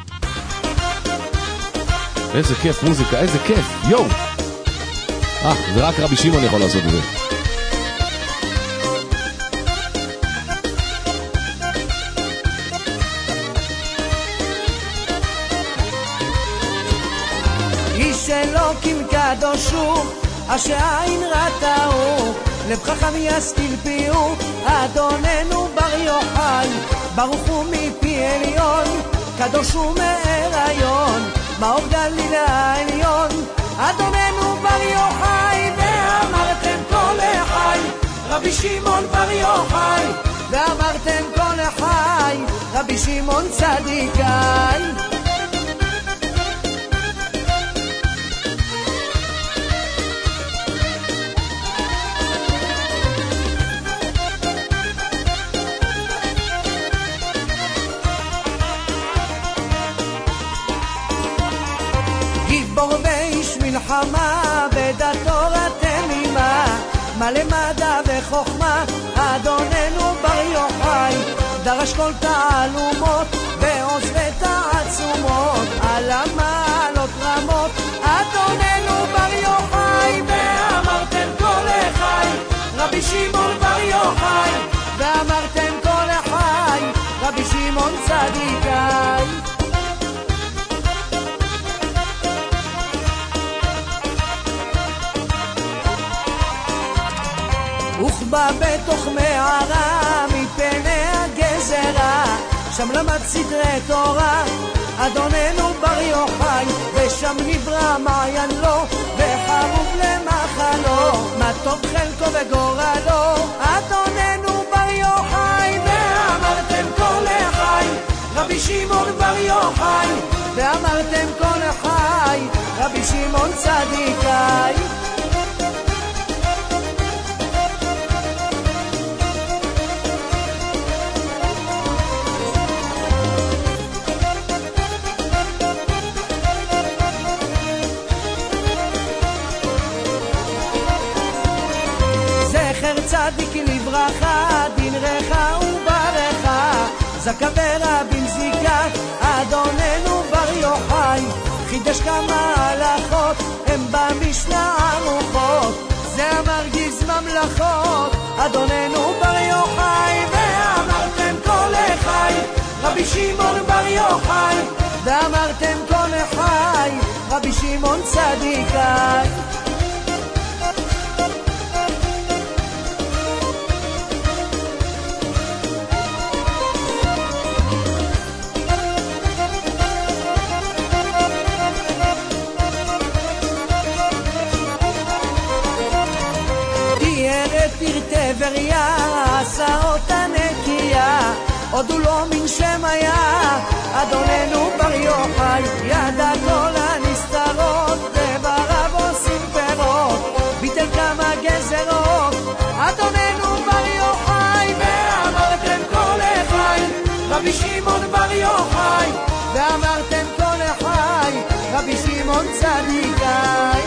איזה כיף מוזיקה, איזה כיף, יו. אה, זה רק רבי שמעון יכול לעשות את זה. איש אלוקים קדוש הוא, אשר עין ראתה הוא, לב חכם ישכיל פיהו, אדוננו בר יוחאי, ברוך הוא מפי עליון, קדוש ומהיריון, מאור גליל העליון, אדוננו בר יוחאי, ואמרתם כל החי, רבי שמעון בר יוחאי, ואמרתם כל החי, רבי שמעון צדיקאי. גיבור ואיש מלחמה, בדעת תורה תמימה, מלא מדע וחוכמה, אדוננו בר יוחאי, דרש כל תעלומות ועוז ותעצומות, על המעלות רמות, אדוננו בר יוחאי, ואמרתם כל החי, רבי שמעון בר יוחאי, ואמרתם כל החי, רבי שמעון צדיקאי. וכבה בתוך מערה מפני הגזרה, שם למד סדרי תורה, אדוננו בר יוחאי, ושם נברא מעיין לו, וחרוב למחלו, מה טוב חלקו וגורלו, אדוננו בר יוחאי, ואמרתם כל החי, רבי שמעון בר יוחאי, ואמרתם כל החי, רבי שמעון צדיקאי. צדיק לברכה, דין רחה וברכה, זכה ורבים זיקה, אדוננו בר יוחאי, חידש כמה הלכות, הם במשנה ערוכות, זה המרגיז ממלכות, אדוננו בר יוחאי, ואמרתם כל החי, רבי שמעון בר יוחאי, ואמרתם כל החי, רבי שמעון צדיקאי. פרטי וריה, עשה אותה נקייה, עוד הוא לא מן שם היה, אדוננו בר יוחאי, ידע כל הנסתרות, וברב עושים פירות, ביטל כמה גזרות, אדוננו בר יוחאי, ואמרתם כל החי, רבי שמעון בר יוחאי, ואמרתם כל החי, רבי שמעון צדיקאי.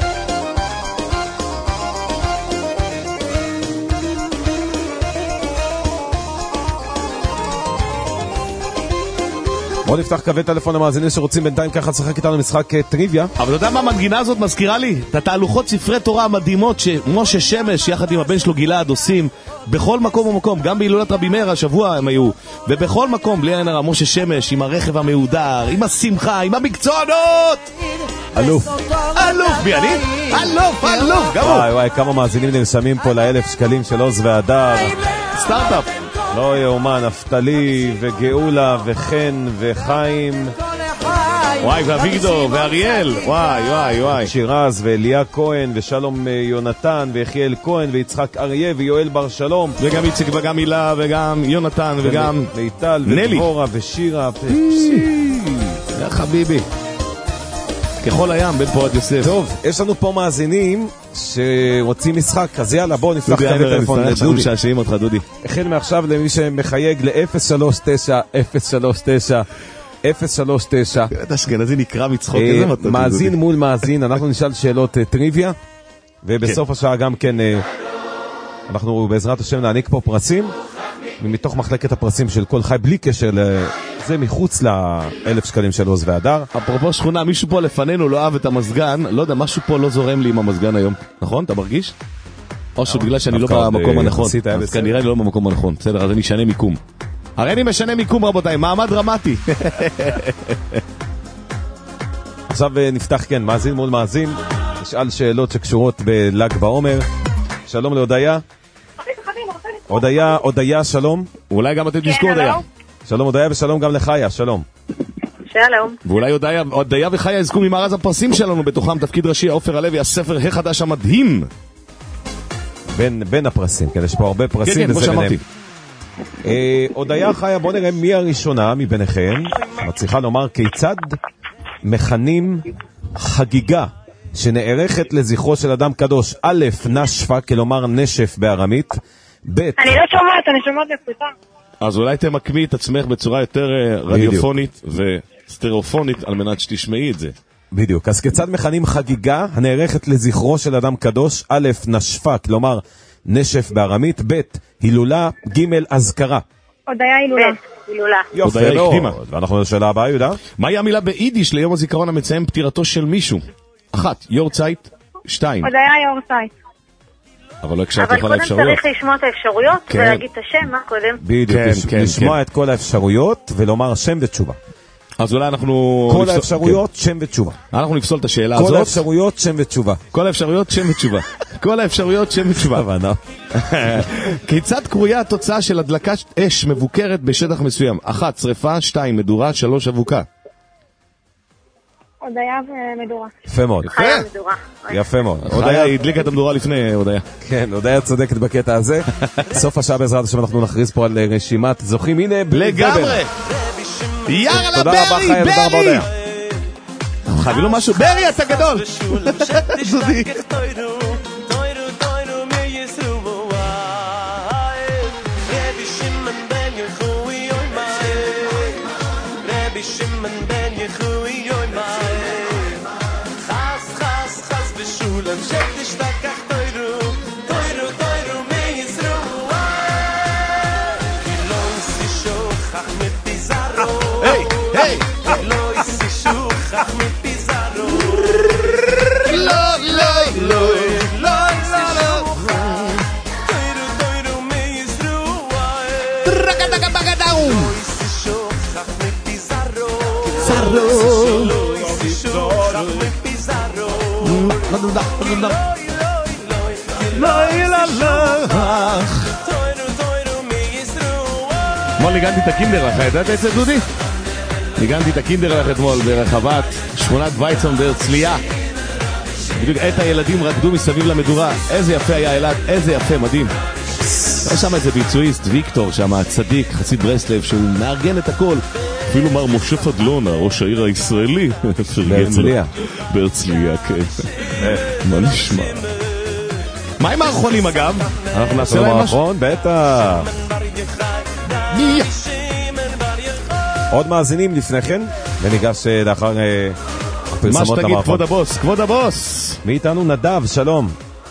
בוא נפתח קווי טלפון למאזינים שרוצים בינתיים ככה לשחק איתנו משחק טריוויה. אבל אתה יודע מה המנגינה הזאת מזכירה לי? את התהלוכות ספרי תורה המדהימות שמשה שמש יחד עם הבן שלו גלעד עושים בכל מקום ומקום, גם בהילולת רבי מאיר השבוע הם היו, ובכל מקום בלי עין הרע משה שמש עם הרכב המהודר, עם השמחה, עם המקצוענות. אלוף. אלוף, מי אני? אלוף, אלוף, גם הוא. וואי וואי, כמה מאזינים נרשמים פה לאלף שקלים של עוז והדר. סטארט-אפ. לא יאומן, נפתלי וגאולה וחן וחיים. וואי, ואביגדור ואריאל. וואי, וואי, וואי. שירז ואליה כהן ושלום יונתן ויחיאל כהן ויצחק אריה ויואל בר שלום. וגם איציק וגם הילה וגם יונתן וגם מיטל ודבורה ושירה. יא חביבי. ככל הים, בן פורת יוסף. טוב, יש לנו פה מאזינים שרוצים משחק, אז יאללה, בואו נפתח קווי טלפון לדודי. שעשעים אותך, דודי. החל מעכשיו למי שמחייג ל-אפס שלוש תשע אפס שלוש תשע אפס שלוש תשע. באמת אשכנזי נקרא מצחוק, איזה מתוק. מאזין מול מאזין, אנחנו נשאל שאלות טריוויה, ובסוף השעה גם כן, אנחנו בעזרת השם נעניק פה פרסים, ומתוך מחלקת הפרסים של כל חי, בלי קשר לזה, מחוץ לאלף שקלים של עוז והדר. אפרופו שכונה, מישהו פה לפנינו לא אהב את המזגן, לא יודע, משהו פה לא זורם לי עם המזגן היום, נכון? אתה מרגיש? או שבגלל שאני לא במקום הנכון, אז כנראה אני לא במקום הנכון, בסדר, אז אני אשנה מיקום. הרי אני משנה מיקום, רבותיי, מעמד דרמטי. עכשיו נפתח, כן, מאזין מול מאזין, נשאל שאלות שקשורות בל"ג בעומר. שלום להודיה. הודיה, הודיה, שלום. אולי גם אתם תזכו הודיה. שלום הודיה ושלום גם לחיה, שלום. שלום. ואולי הודיה וחיה יזכו ממארז הפרסים שלנו, בתוכם תפקיד ראשי עופר הלוי, הספר החדש המדהים. בין, בין הפרסים, כן, יש פה הרבה פרסים. כן, כן, כמו שאמרתי. אה, הודיה חיה, בוא נראה מי הראשונה מביניכם, מצליחה לומר כיצד מכנים חגיגה שנערכת לזכרו של אדם קדוש. א', נשפה, כלומר נשף בארמית. ב', אני לא שומעת, אני שומעת נפותה. אז אולי תמקמי את עצמך בצורה יותר רדיופונית וסטריאופונית על מנת שתשמעי את זה. בדיוק. אז כיצד מכנים חגיגה הנערכת לזכרו של אדם קדוש? א', נשפה, כלומר נשף בארמית. ב', הילולה. ג', אזכרה. הודיה הילולה. הילולה. יופי מאוד. ואנחנו לשאלה הבאה, יהודה. מהי המילה ביידיש ליום הזיכרון המציין פטירתו של מישהו? אחת, יורצייט. שתיים. הודיה יורצייט. אבל לא הקשבתי לך לאפשרויות. אבל קודם צריך לשמוע את האפשרויות ולהגיד את השם, מה קודם? בדיוק, לשמוע את כל האפשרויות ולומר שם ותשובה. אז אולי אנחנו... כל האפשרויות, שם ותשובה. אנחנו נפסול את השאלה הזאת. כל האפשרויות, שם ותשובה. כל האפשרויות, שם ותשובה. כל האפשרויות, שם ותשובה. כיצד קרויה התוצאה של הדלקת אש מבוקרת בשטח מסוים? אחת, שריפה. שתיים, מדורה. שלוש, אבוקה. הודיה ומדורה. יפה מאוד. יפה. יפה מאוד. הודיה הדליקה את המדורה לפני הודיה. כן, הודיה צודקת בקטע הזה. סוף השעה בעזרת השם אנחנו נכריז פה על רשימת זוכים. הנה, לגמרי. יאללה ברי, ברי. חייבים לו משהו. ברי, אתה גדול. דודי. אתמול ניגנתי את הקינדר לך, ידעת את זה דודי? ניגנתי את הקינדר לך אתמול ברחבת שכונת ויצון בהרצליה. בדיוק את הילדים רקדו מסביב למדורה. איזה יפה היה אלעד, איזה יפה, מדהים. יש שם איזה ביצועיסט, ויקטור, שם הצדיק, חסיד ברסלב, שהוא מארגן את הכל. אפילו מר משה פדלון, ראש העיר הישראלי, בהרצליה. בהרצליה, כן. מה נשמע? מה עם האחרונים אגב? אנחנו נעשה להם משהו? בטח. עוד מאזינים לפני כן, וניגש לאחר הפרסמות מה שתגיד, למערכון. כבוד הבוס, כבוד הבוס. מי איתנו? נדב, שלום.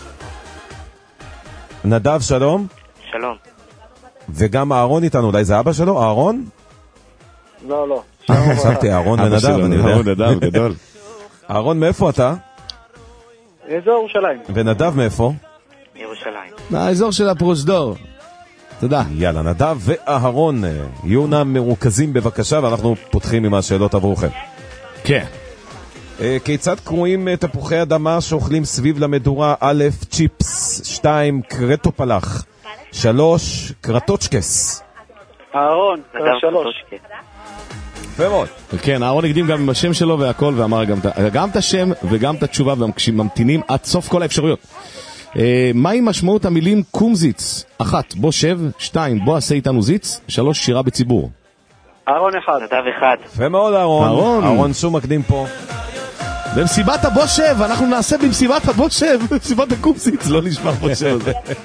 נדב, שלום. שלום. וגם אהרון איתנו, אולי זה אבא שלו? אהרון? לא, לא. חשבתי אהרון ונדב, אני יודע. אהרון נדב, גדול. אהרון, מאיפה אתה? אזור ירושלים. ונדב מאיפה? ירושלים. מהאזור של הפרוזדור. תודה. יאללה, נדב ואהרון, יהיו נא מרוכזים בבקשה, ואנחנו פותחים עם השאלות עבורכם. כן. כיצד קרויים תפוחי אדמה שאוכלים סביב למדורה? א', צ'יפס. שתיים, קרטופלח. שלוש, קרטוצ'קס. אהרון, שלוש. יפה מאוד. כן, אהרון הקדים גם עם השם שלו והכל, ואמר גם, גם את השם וגם את התשובה, וממתינים עד סוף כל האפשרויות. מהי משמעות המילים קומזיץ? אחת, בוא שב. שתיים, בוא עשה איתנו זיץ. שלוש, שירה בציבור. אהרון אחד. נדב אחד. יפה מאוד אהרון. אהרון. אהרון שום מקדים פה. במסיבת הבוא שב, אנחנו נעשה במסיבת הבוא שב, במסיבת הקומזיץ, לא נשמע בוא שב.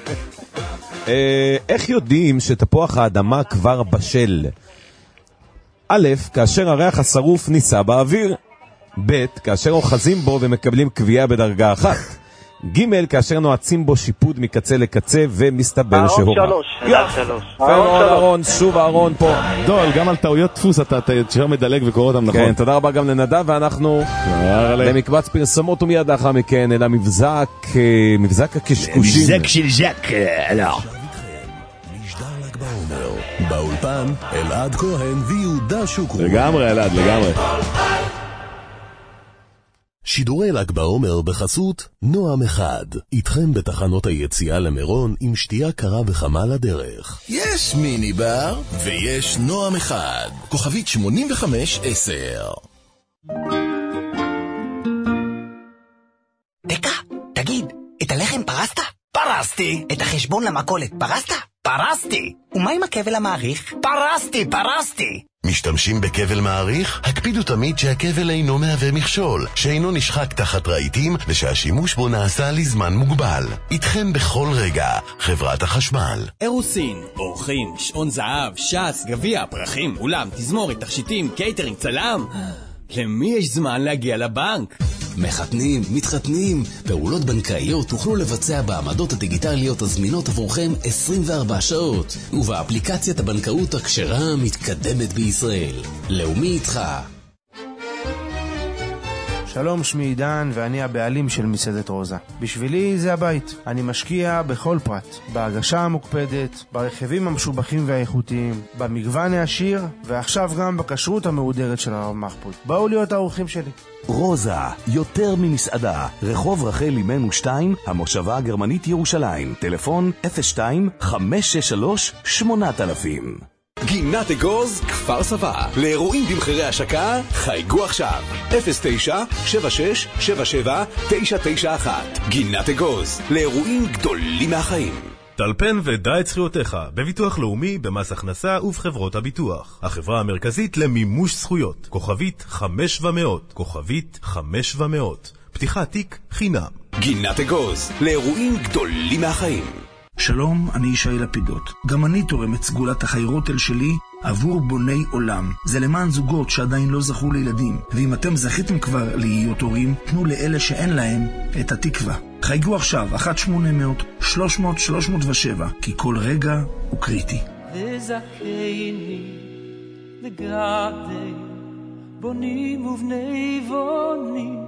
איך יודעים שתפוח האדמה כבר בשל? א', כאשר הריח השרוף ניסה באוויר. ב', כאשר אוחזים בו ומקבלים קביעה בדרגה אחת. ג', כאשר נועצים בו שיפוד מקצה לקצה ומסתבר שהוא... אהרון שלוש. אהרון, שוב אהרון פה. דול, גם על טעויות דפוס אתה תשאר מדלג וקורא אותם נכון. כן, תודה רבה גם לנדב, ואנחנו למקבץ פרסמות ומיד לאחר מכן אל המבזק, מבזק הקשקושים. מבזק של ז'ק, לא. באולפן אלעד כהן ויהודה שוקרון. לגמרי אלעד, לגמרי. שידורי ל"ג בעומר בחסות נועם אחד. איתכם בתחנות היציאה למירון עם שתייה קרה וחמה לדרך. יש מיני בר ויש נועם אחד. כוכבית שמונים וחמש עשר. דקה, תגיד, את הלחם פרסת? פרסתי. את החשבון למכולת פרסת? פרסתי. ומה עם הכבל המעריך? פרסתי, פרסתי. משתמשים בכבל מעריך? הקפידו תמיד שהכבל אינו מהווה מכשול, שאינו נשחק תחת רהיטים ושהשימוש בו נעשה לזמן מוגבל. איתכם בכל רגע, חברת החשמל. אירוסין, אורחים, שעון זהב, שס, גביע, פרחים, אולם, תזמורת, תכשיטים, קייטרינג, צלם. למי יש זמן להגיע לבנק? מחתנים, מתחתנים, פעולות בנקאיות תוכלו לבצע בעמדות הדיגיטליות הזמינות עבורכם עשרים וארבע שעות, ובאפליקציית הבנקאות הכשרה המתקדמת בישראל. לאומי איתך. שלום, שמי עידן ואני הבעלים של מסעדת רוזה. בשבילי זה הבית. אני משקיע בכל פרט, בהגשה המוקפדת, ברכיבים המשובחים והאיכותיים, במגוון העשיר, ועכשיו גם בכשרות המהודרת של הרב מחפוד. באו להיות האורחים שלי. רוזה, יותר ממסעדה, רחוב רחל אימנו שתיים, המושבה הגרמנית ירושלים. טלפון אפס שתיים חמש שש שלוש שמונה אלפים. גינת אגוז, כפר סבא. לאירועים במחירי השקה, חייגו עכשיו. אפס תשע שבע שש שבע שבע תשע תשע אחת. גינת אגוז, לאירועים גדולים מהחיים. טלפן ודע את זכויותיך בביטוח לאומי, במס הכנסה ובחברות הביטוח. החברה המרכזית למימוש זכויות. כוכבית חמש ומאות. כוכבית חמש ומאות. פתיחת תיק חינם. גינת אגוז, לאירועים גדולים מהחיים. שלום, אני ישי לפידות. גם אני תורם את סגולת החיירוטל שלי עבור בוני עולם. זה למען זוגות שעדיין לא זכו לילדים. ואם אתם זכיתם כבר להיות הורים, תנו לאלה שאין להם את התקווה. חייגו עכשיו, אחת שמונה אפס אפס שלוש מאות שלוש מאות ושבע, כי כל רגע הוא קריטי. וזכיני וגרדי בונים ובני בונים.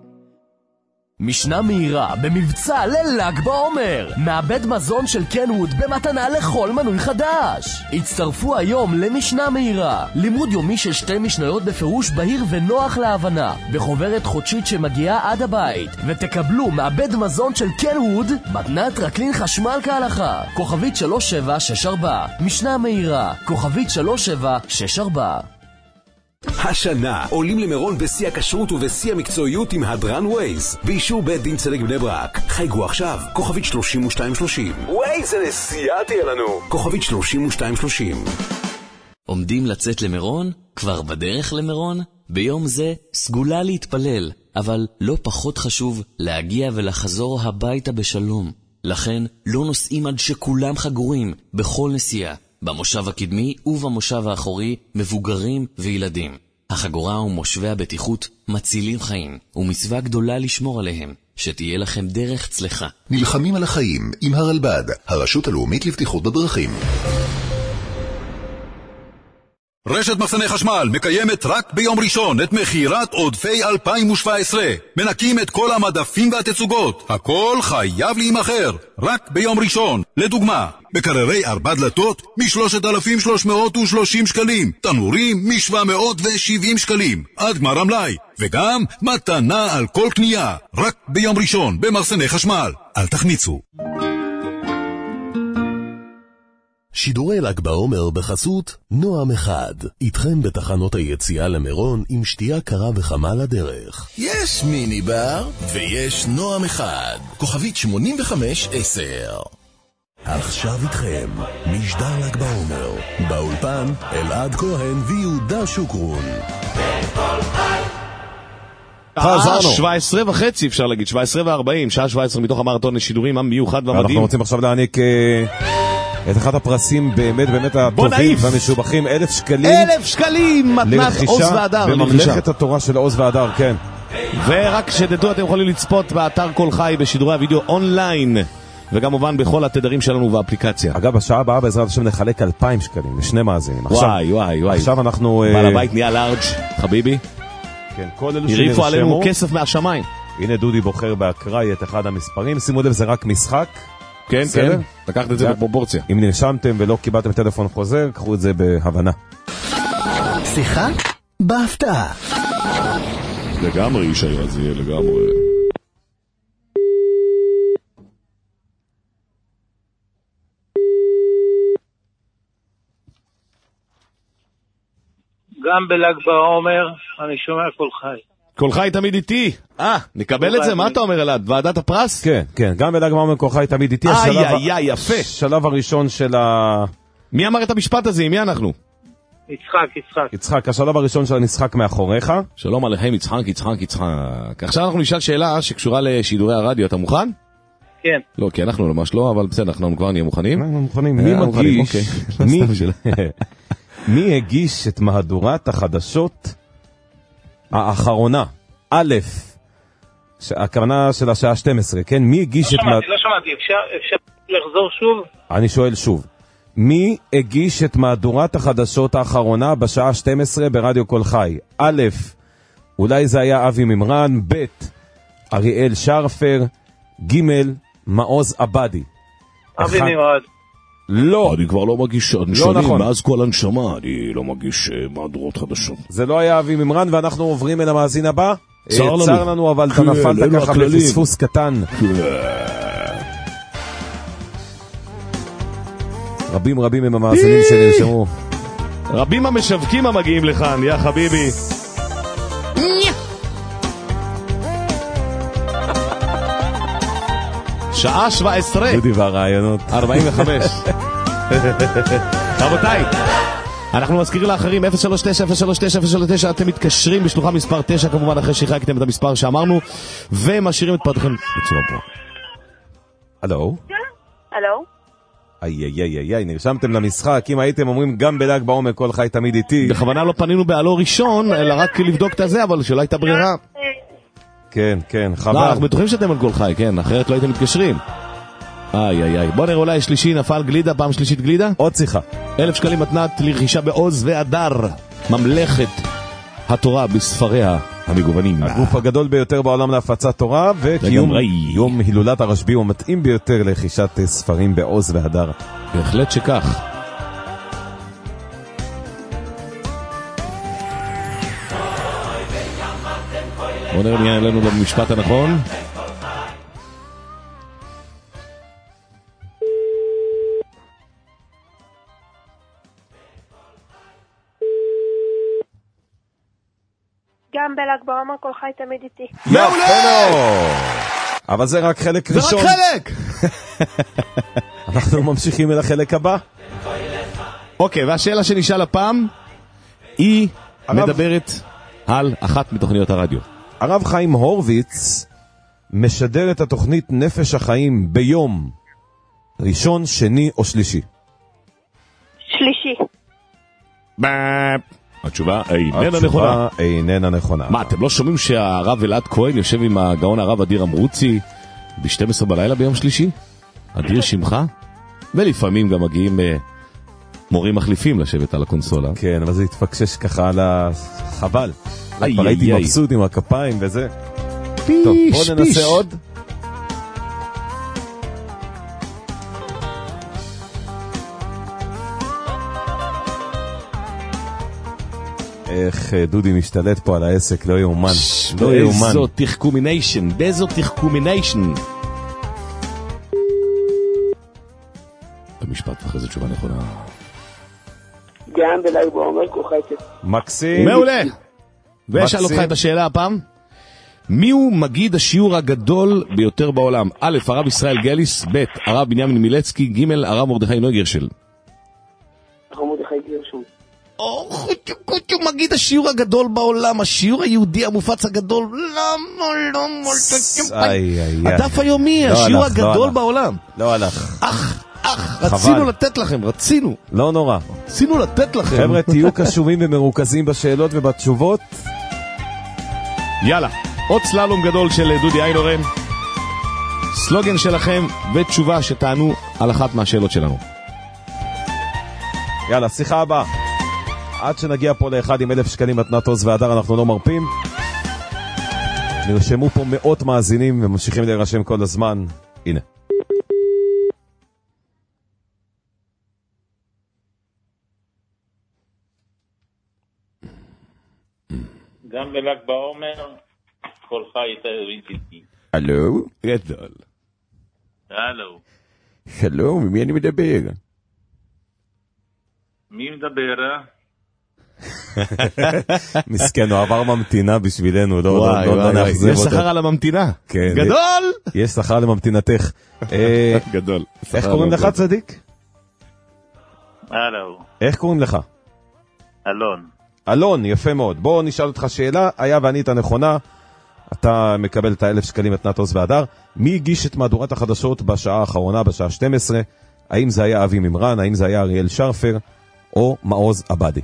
משנה מהירה במבצע לל"ג בעומר. מעבד מזון של קנווד במתנה לכל מנוי חדש. הצטרפו היום למשנה מהירה, לימוד יומי של שתי משניות בפירוש בהיר ונוח להבנה, בחוברת חודשית שמגיעה עד הבית, ותקבלו מעבד מזון של קנווד מתנת טרקלין חשמל כהלכה. כוכבית שלוש שבע שש ארבע. משנה מהירה, כוכבית שלוש שבע שש ארבע. השנה עולים למירון בשיא הכשרות ובשיא המקצועיות עם הדרן ווייז, באישור בית דין צדק בני ברק. חייגו עכשיו, כוכבית שלושים ושתיים שלושים. ווייז, זה נסיעה תהיה לנו. כוכבית שלושים ושתיים שלושים. עומדים לצאת למירון? כבר בדרך למירון? ביום זה סגולה להתפלל, אבל לא פחות חשוב להגיע ולחזור הביתה בשלום. לכן לא נוסעים עד שכולם חגורים בכל נסיעה. במושב הקדמי ובמושב האחורי, מבוגרים וילדים. החגורה ומושבי הבטיחות מצילים חיים, ומצווה גדולה לשמור עליהם. שתהיה לכם דרך צלחה. נלחמים על החיים עם הרלב"ד, הרשות הלאומית לבטיחות בדרכים. רשת מחסני חשמל מקיימת רק ביום ראשון את מחירת עודפי אלפיים שבע עשרה. מנקים את כל המדפים והתצוגות. הכל חייב להימחר. רק ביום ראשון. לדוגמה, בקררי ארבע דלתות מ-שלושת אלפים שלוש מאות ושלושים שקלים. תנורים מ-שבע מאות ושבעים שקלים. עד גמר המלאי. וגם מתנה על כל קנייה. רק ביום ראשון במחסני חשמל. אל תחמיצו. שידורי ל"ג בעומר בחסות נועם אחד. איתכם בתחנות היציאה למירון עם שתייה קרה וחמה לדרך. יש מיני בר ויש נועם אחד. כוכבית שמונים וחמש עשר. עכשיו איתכם משדר ל"ג בעומר. באולפן אלעד כהן ויהודה שוקרון. חזרנו. שבע עשרה וחצי אפשר להגיד, שבע עשרה וארבעים, שעה שבע עשרה מתוך המרתון לשידורים המיוחד והמדהים. אנחנו רוצים עכשיו להעניק את אחד הפרסים באמת באמת הטובים והמשובחים, אלף שקלים. אלף שקלים מתנת עוז והדר. בממלכת התורה של עוז והדר, כן. ורק שתדעו, אתם יכולים לצפות באתר כל חי בשידורי הוידאו אונליין, וגם מובן בכל התדרים שלנו באפליקציה. אגב, בשעה הבאה בעזרת השם נחלק אלפיים שקלים לשני מאזינים. וואי וואי וואי. עכשיו אנחנו... בעל הבית נהיה לארג' חביבי. כן, כל אלו יריפו עלינו כסף מהשמיים. הנה דודי בוחר באקראי את אחד המספרים. שימו לב, זה רק משחק. כן, כן, לקחת את זה בפרופורציה. אם נרשמתם ולא קיבלתם טלפון חוזר, קחו את זה בהבנה. שיחה בהפתעה. לגמרי איש היה, זה יהיה לגמרי. גם בל"ג בעומר, אני שומע קול חי. קול חי תמיד איתי. אה, נקבל את זה? מה אתה אומר אלעד? ועדת הפרס? כן, כן, גם בל"ג בעומר קול חי תמיד איתי. איי, איי, איי, יפה. שלב הראשון של ה... מי אמר את המשפט הזה? עם מי אנחנו? יצחק, יצחק. יצחק, השלב הראשון של המשחק מאחוריך. שלום עליכם, יצחק, יצחק, יצחק. עכשיו אנחנו נשאל שאלה שקשורה לשידורי הרדיו. אתה מוכן? כן. לא, כי אנחנו ממש לא, אבל בסדר, אנחנו כבר נהיה מוכנים. אנחנו מוכנים. מי מגיש? מי הגיש את מהדורת החדשות האחרונה? א', הכוונה של השעה שתים עשרה, כן? מי הגיש את... לא שמעתי, לא שמעתי. אפשר לחזור שוב? אני שואל שוב. מי הגיש את מהדורת החדשות האחרונה בשעה שתים עשרה ברדיו קול חי? א', אולי זה היה אבי ממרן, ב', אריאל שרפר, ג', מעוז עבדי. אבי ממרן. לא. אני כבר לא מגיש, אני לא שונים, נכון. מאז כל הנשמה, אני לא מגיש מהדורות חדשות. זה לא היה אבי ממרן, ואנחנו עוברים אל המאזין הבא. צר לנו. צר לנו, אבל אתה נפלת ככה בפספוס קטן. רבים רבים הם המאזינים שנרשמו. רבים המשווקים המגיעים לכאן, יא חביבי. שעה שבע עשרה. דודי והרעיונות. ארבעים וחמש. רבותיי, אנחנו מזכירים לאחרים אפס שלוש תשע אפס שלוש תשע אפס שלוש תשע, אתם מתקשרים בשלוחה מספר תשע, כמובן אחרי שחקתם את המספר שאמרנו, ומשאירים את פרטכם בצורה פה. הלו? הלו? איי איי איי איי, נרשמתם למשחק, אם הייתם אומרים גם בל"ג בעומר קול חי תמיד איתי. בכוונה לא פנינו בהלו ראשון, אלא רק לבדוק את הזה, אבל שלא הייתה ברירה. כן, כן, חבל. לא, אנחנו בטוחים שאתם על קול חי, כן, אחרת לא הייתם מתקשרים. איי איי איי, בוא נראה, אולי שלישי נפל גלידה, פעם שלישית גלידה? עוד שיחה. אלף שקלים מתנת לרכישה בעוז והדר, ממלכת התורה בספריה המגוונים. הגוף הגדול ביותר בעולם להפצת תורה, וקיום יום הילולת הרשב"י הוא מתאים ביותר לרכישת ספרים בעוז והדר. בהחלט שכך. בוא נראה מי יהיה לנו במשפט הנכון. גם בל"ג בעומר קול חי תמיד איתי. מעולה! אבל זה רק חלק ראשון. זה רק חלק! אנחנו ממשיכים אל החלק הבא. אוקיי, והשאלה שנשאל הפעם היא מדברת על אחת מתוכניות הרדיו. הרב חיים הורוביץ משדר את התוכנית נפש החיים ביום ראשון, שני או שלישי? שלישי. התשובה איננה נכונה. התשובה איננה נכונה. מה, אתם לא שומעים שהרב אלעד כהן יושב עם הגאון הרב אדיר אמרוצי ב-שתים עשרה בלילה ביום שלישי? אדיר שמך? ולפעמים גם מגיעים מורים מחליפים לשבת על הקונסולה. כן, אבל זה התפקשש ככה על החבל. כבר הייתי מבסוט עם הכפיים וזה. טוב, בוא ננסה עוד. איך דודי משתלט פה על העסק, לא יאומן. לא יאומן. באיזו תחכומיניישן, באיזו תחכומיניישן. במשפט אחרי זה תשובה נכונה. גם בל"ג בעומר קול חי. מקסים. מעולה. ושאל אותך את השאלה הפעם. מי הוא מגיד השיעור הגדול ביותר בעולם? א', הרב ישראל גליס, ב', הרב בנימין מילצקי, ג', הרב מרדכי נויגרשל. הרב מרדכי גרשון. הוא מגיד השיעור הגדול בעולם, השיעור היהודי המופץ הגדול. למה לא מולטקים? הדף היומי, השיעור הגדול בעולם. לא הלך. אך, אך, רצינו לתת לכם, רצינו. לא נורא. רצינו לתת לכם. חבר'ה, תהיו קשובים ומרוכזים בשאלות ובתשובות. יאללה, עוד סללום גדול של דודי איינורן. סלוגן שלכם ותשובה שתענו על אחת מהשאלות שלנו. יאללה, שיחה הבאה. עד שנגיע פה לאחד עם אלף שקלים מתנת עוז והדר, אנחנו לא מרפים. נרשמו פה מאות מאזינים וממשיכים להירשם כל הזמן. הנה. גם בל"ג בעומר כל חי את האוויתי. הלו? גדול. הלו. שלום, ממי אני מדבר? מי מדבר? מסכן, הוא עבר ממתינה בשבילנו, לא, וואי, לא, וואי, לא וואי. נאכזב יש אותה. שכר על הממתינה. כן. גדול! יש שכר לממתינתך. אה, גדול. איך קוראים לך, צדיק? הלו. איך קוראים לך? אלון. אלון, יפה מאוד. בוא נשאל אותך שאלה, היה וענית נכונה, אתה מקבל את האלף שקלים מתנת עוז והדר. מי הגיש את מהדורת החדשות בשעה האחרונה, בשעה שתים עשרה? האם זה היה אבי ממרן, האם זה היה אריאל שרפר, או מעוז עבדי?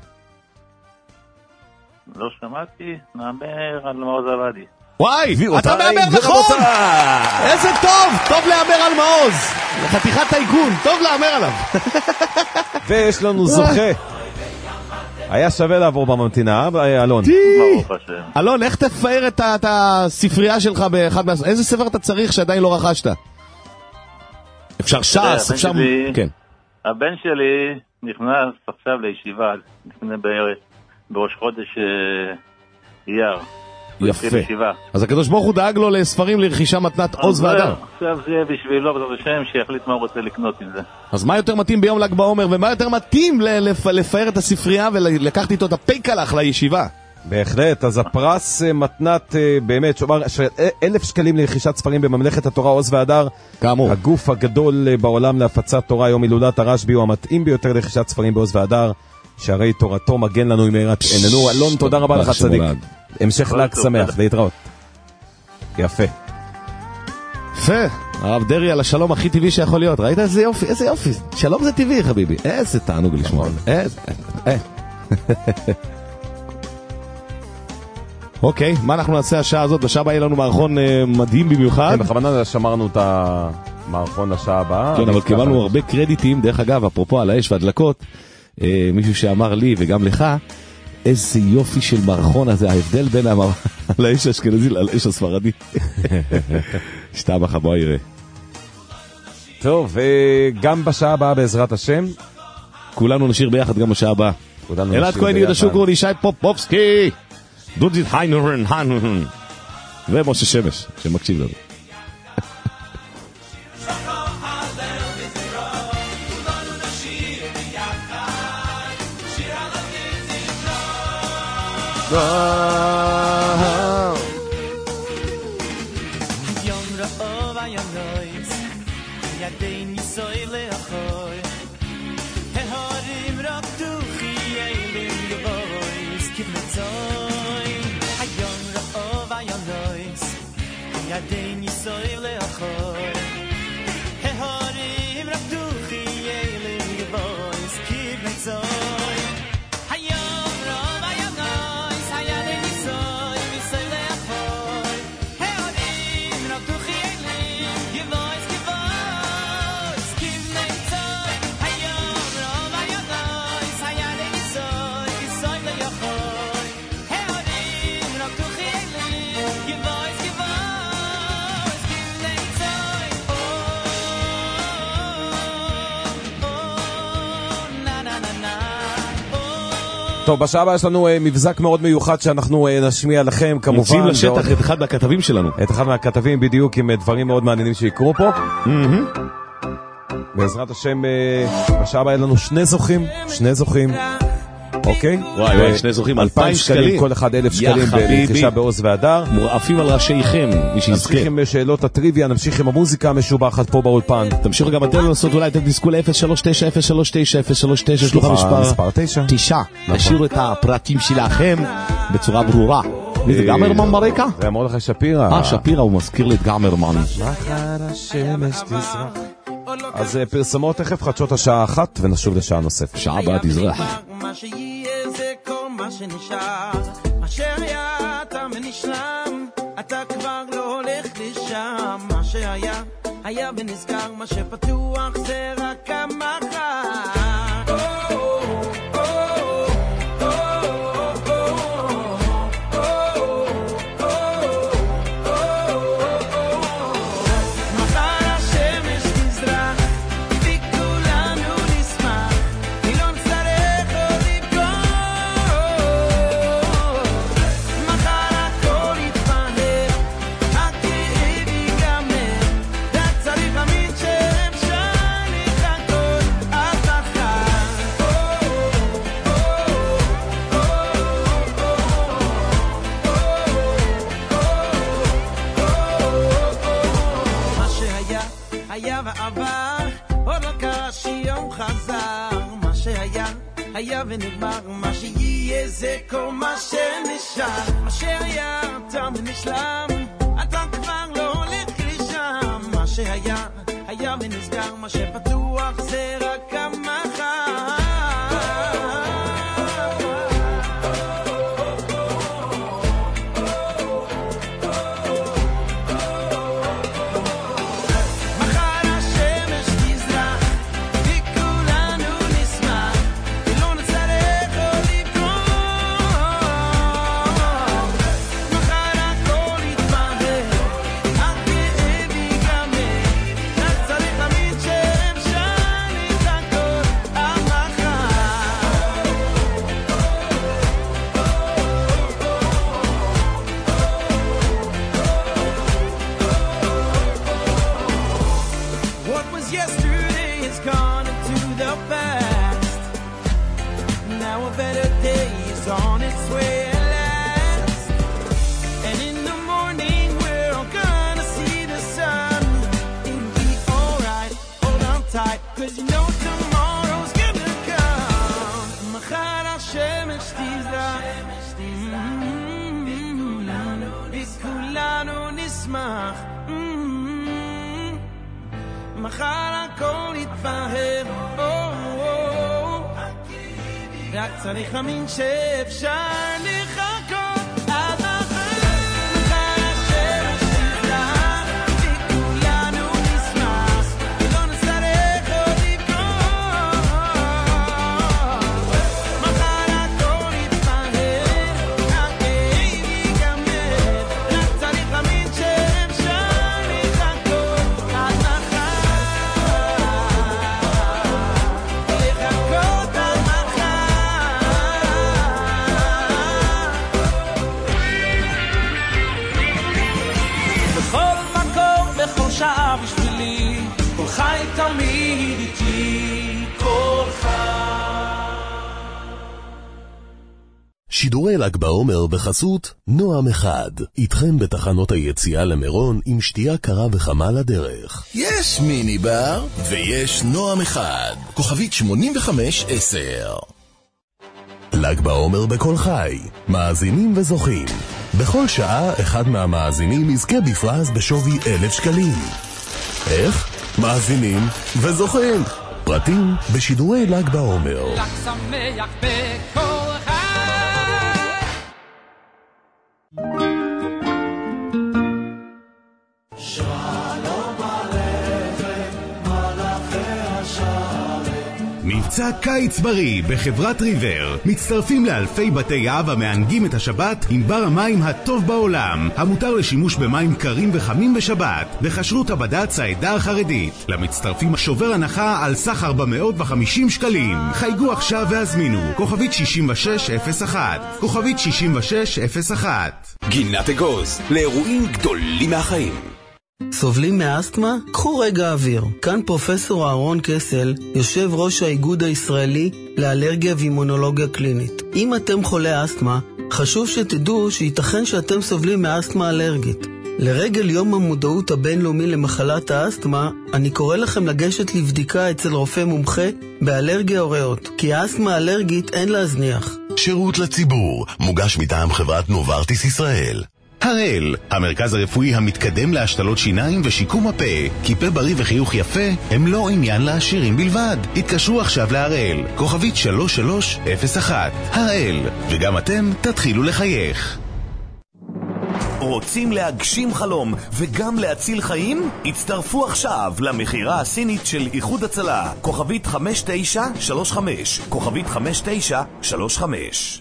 לא שמעתי, נאמר על מעוז עבדי. וואי, אתה מאמר נכון! איזה טוב, טוב לאמר על מעוז. חתיכת טייקון, טוב לאמר עליו. ויש לנו זוכה. היה שווה לעבור בממתינה, אלון. אלון, איך תפאר את הספרייה שלך באחד מה... איזה ספר אתה צריך שעדיין לא רכשת? אפשר ש"ס, אפשר... כן. הבן שלי נכנס עכשיו לישיבה, לפני בראש חודש אייר. יפה. אז הקדוש ברוך הוא דאג לו לספרים לרכישה מתנת עוז והדר. עכשיו זה יהיה בשבילו, בעזרת השם, שיחליט מה הוא רוצה לקנות עם זה. אז מה יותר מתאים ביום ל"ג בעומר, ומה יותר מתאים לפאר את הספרייה ולקחת איתו את הפייקלח לישיבה? בהחלט, אז הפרס מתנת באמת, שאומר, אלף שקלים לרכישת ספרים בממלכת התורה עוז והדר. כאמור. הגוף הגדול בעולם להפצת תורה, יום הילולת הרשב"י, הוא המתאים ביותר לרכישת ספרים בעוז והדר, שהרי תורתו מגן לנו עם מהרת עיננו. אלון, תודה רבה לך צדיק. המשך ל"ג שמח, להתראות. יפה. יפה, הרב דרעי על השלום הכי טבעי שיכול להיות. ראית איזה יופי, איזה יופי. שלום זה טבעי חביבי. איזה תענוג לשמוע. איזה... אוקיי, מה אנחנו נעשה השעה הזאת? בשעה הבאה יהיה לנו מערכון מדהים במיוחד. כן, בכוונה שמרנו את המערכון לשעה הבאה. כן, אבל קיבלנו הרבה קרדיטים. דרך אגב, אפרופו על האש והדלקות, מישהו שאמר לי וגם לך, איזה יופי של מערכון הזה, ההבדל בין האש האשכנזי לאש הספרדי. שתבח, בוא יראה. טוב, גם בשעה הבאה בעזרת השם. כולנו נשאיר ביחד גם בשעה הבאה. אלעד כהן, יהודה שוקרון, ישי פופובסקי, דודזית היינורן, היינורן, ומשה שמש, שמקשיב לנו. היום רעוב היום נויס ידי ניסוי לאחור ההורים רק דוחי אלים גבויס כבנצוי היום רעוב היום נויס ידי ניסוי לאחור ההורים רק דוחי אלים גבויס כבנצוי טוב, בשעה הבאה יש לנו מבזק מאוד מיוחד שאנחנו נשמיע לכם, כמובן. מוציאים לשטח את אחד מהכתבים שלנו. את אחד מהכתבים בדיוק, עם דברים מאוד מעניינים שיקרו פה. בעזרת השם, בשעה הבאה יש לנו שני זוכים, שני זוכים. אוקיי? וואי וואי, שני זוכים, אלפיים שקלים. כל אחד אלף שקלים ברכישה בעוז והדר. מורעפים על ראשיכם, מי שיזכה. נמשיך עם שאלות הטריוויה, נמשיך עם המוזיקה המשובחת פה באולפן. תמשיכו גם אתם לנסות, אולי אתם תזכו ל-אפס שלוש תשע אפס שלוש תשע אפס שלוש תשע, שלוחה מספר תשע. תשע. תשאירו את הפרטים שלכם בצורה ברורה. מי זה גמרמן ברקע? זה אמור לך שפירה. אה, שפירה, הוא מזכיר לי את גמרמן. מחר השמש תזרח. אז פרסמות תכף חדשות השעה אחת ונשוב לשעה נוספת. שעה הבאה תזרח. מה שיהיה זה כל מה שנשאר, מה שהיה אתה ונשלם, אתה כבר לא הולך לשם. מה שהיה היה ונזכר, מה שפתוח זה רק המחר. היה ונגמר, מה שיהיה זה כל מה שנשאר, מה שהיה תם ונשלם, אתה כבר לא הולך לשם, מה שהיה היה ונסגר, מה שפתוח זה רק המחר. On its way at last, and in the morning we're all gonna see the sun. It'll be alright, hold on tight, cause you know tomorrow's gonna come. מחר השמש תזרח, וכולנו נשמח, מחר הכל יתבהר, רק צריך להאמין שאפשר לחכות עד מחר. מחר השמש תזרח וכולנו נשמח, ולא נצטרך עוד לבכות. מחר הכל יתבהר, הכאב ייגמר, רק צריך להאמין שאפשר לחכות עד מחר. לחכות עד מחר. בכל שעה בשבילי, כל חי תמיד איתי, כל חי. שידורי ל"ג בעומר בחסות נועם אחד, איתכם בתחנות היציאה למירון עם שתייה קרה וחמה לדרך. יש מיני בר ויש נועם אחד, כוכבית שמונים וחמש עשר. ל"ג בעומר בכל חי, מאזינים וזוכים. בכל שעה אחד מהמאזינים יזכה בפרס בשווי אלף שקלים. איך? מאזינים וזוכים. פרטים בשידורי ל"ג בעומר. ל"ג שמח בכל חי. מבצע קיץ בריא בחברת ריבר. מצטרפים לאלפי בתי אב המענגים את השבת עם בר המים הטוב בעולם, המותר לשימוש במים קרים וחמים בשבת, בכשרות הבד"ץ העדה החרדית. למצטרפים שובר הנחה על סך ארבע מאות וחמישים שקלים. חייגו עכשיו והזמינו כוכבית שישים ושש אפס אחת, כוכבית שישים ושש אפס אחת. גינת אגוז, לאירועים גדולים מהחיים. סובלים מאסתמה? קחו רגע אוויר. כאן פרופסור אהרון קסל, יושב ראש האיגוד הישראלי לאלרגיה ואימונולוגיה קלינית. אם אתם חולי אסתמה, חשוב שתדעו שייתכן שאתם סובלים מאסתמה אלרגית. לרגל יום המודעות הבינלאומי למחלת האסתמה, אני קורא לכם לגשת לבדיקה אצל רופא מומחה באלרגיה או ריאות, כי האסתמה אלרגית אין להזניח. שירות לציבור, מוגש מטעם חברת נוברטיס ישראל. הראל, המרכז הרפואי המתקדם להשתלות שיניים ושיקום הפה. כי פה בריא וחיוך יפה הם לא עניין לעשירים בלבד. התקשרו עכשיו להראל, כוכבית שלוש שלוש אפס אחת. הראל, וגם אתם תתחילו לחייך. רוצים להגשים חלום וגם להציל חיים? הצטרפו עכשיו למחירה הסינית של איחוד הצלה, כוכבית חמש תשע שלוש חמש, כוכבית חמש תשע שלוש חמש.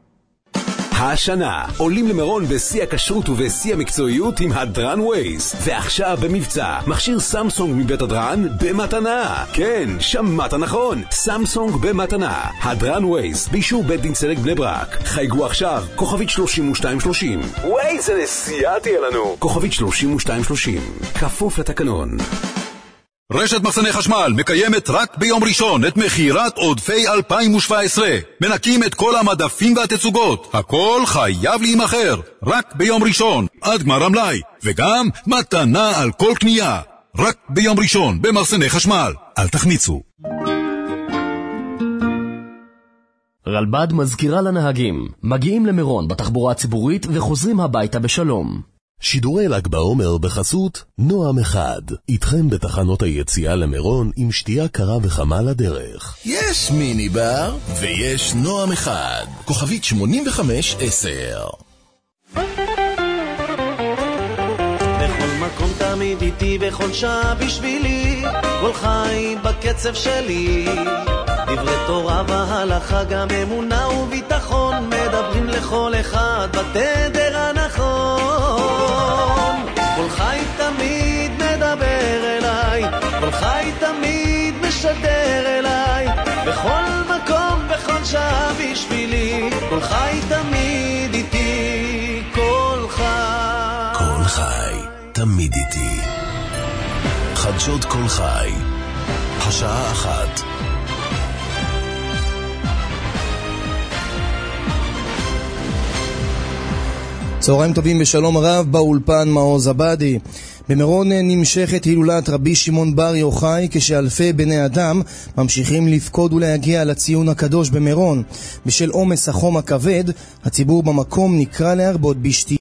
השנה עולים למירון בשיא הכשרות ובשיא המקצועיות עם הדרן ווייז. ועכשיו במבצע, מכשיר סמסונג מבית הדרן במתנה. כן, שמעת נכון, סמסונג במתנה. הדרן ווייז, באישור בית דין צדק בני ברק. חייגו עכשיו, כוכבית שלושים ושתיים שלושים. ווייז, זה נסיעה תהיה לנו. כוכבית שלושים ושתיים שלושים. כפוף לתקנון. רשת מחסני חשמל מקיימת רק ביום ראשון את מחירת עודפי אלפיים שבע עשרה. מנקים את כל המדפים והתצוגות. הכל חייב להימחר. רק ביום ראשון, עד גמר המלאי. וגם מתנה על כל קנייה. רק ביום ראשון במחסני חשמל. אל תחמיצו. רלב"ד מזכירה לנהגים, מגיעים למירון בתחבורה הציבורית וחוזרים הביתה בשלום. שידורי ל"ג בעומר בחסות נועם אחד, איתכם בתחנות היציאה למירון עם שתייה קרה וחמה לדרך. יש מיני בר ויש נועם אחד, כוכבית שמונים וחמש עשר. בכל מקום תמיד איתי, בכל שעה בשבילי, כל חי בקצב שלי. דברי תורה והלכה, גם אמונה וביטחון, מדברים לכל אחד בתדר הנכון. כל חי תמיד מדבר אליי, כל חי תמיד משדר אליי, בכל מקום, בכל שעה בשבילי, כל חי תמיד איתי, כל חי. כל חי תמיד איתי. חדשות כל חי, השעה אחת. צהריים טובים ושלום רב, באולפן מעוז עבדי. במירון נמשכת הילולת רבי שמעון בר יוחאי, כשאלפי בני אדם ממשיכים לפקוד ולהגיע לציון הקדוש במירון. בשל עומס החום הכבד, הציבור במקום נקרא להרבות בשתייה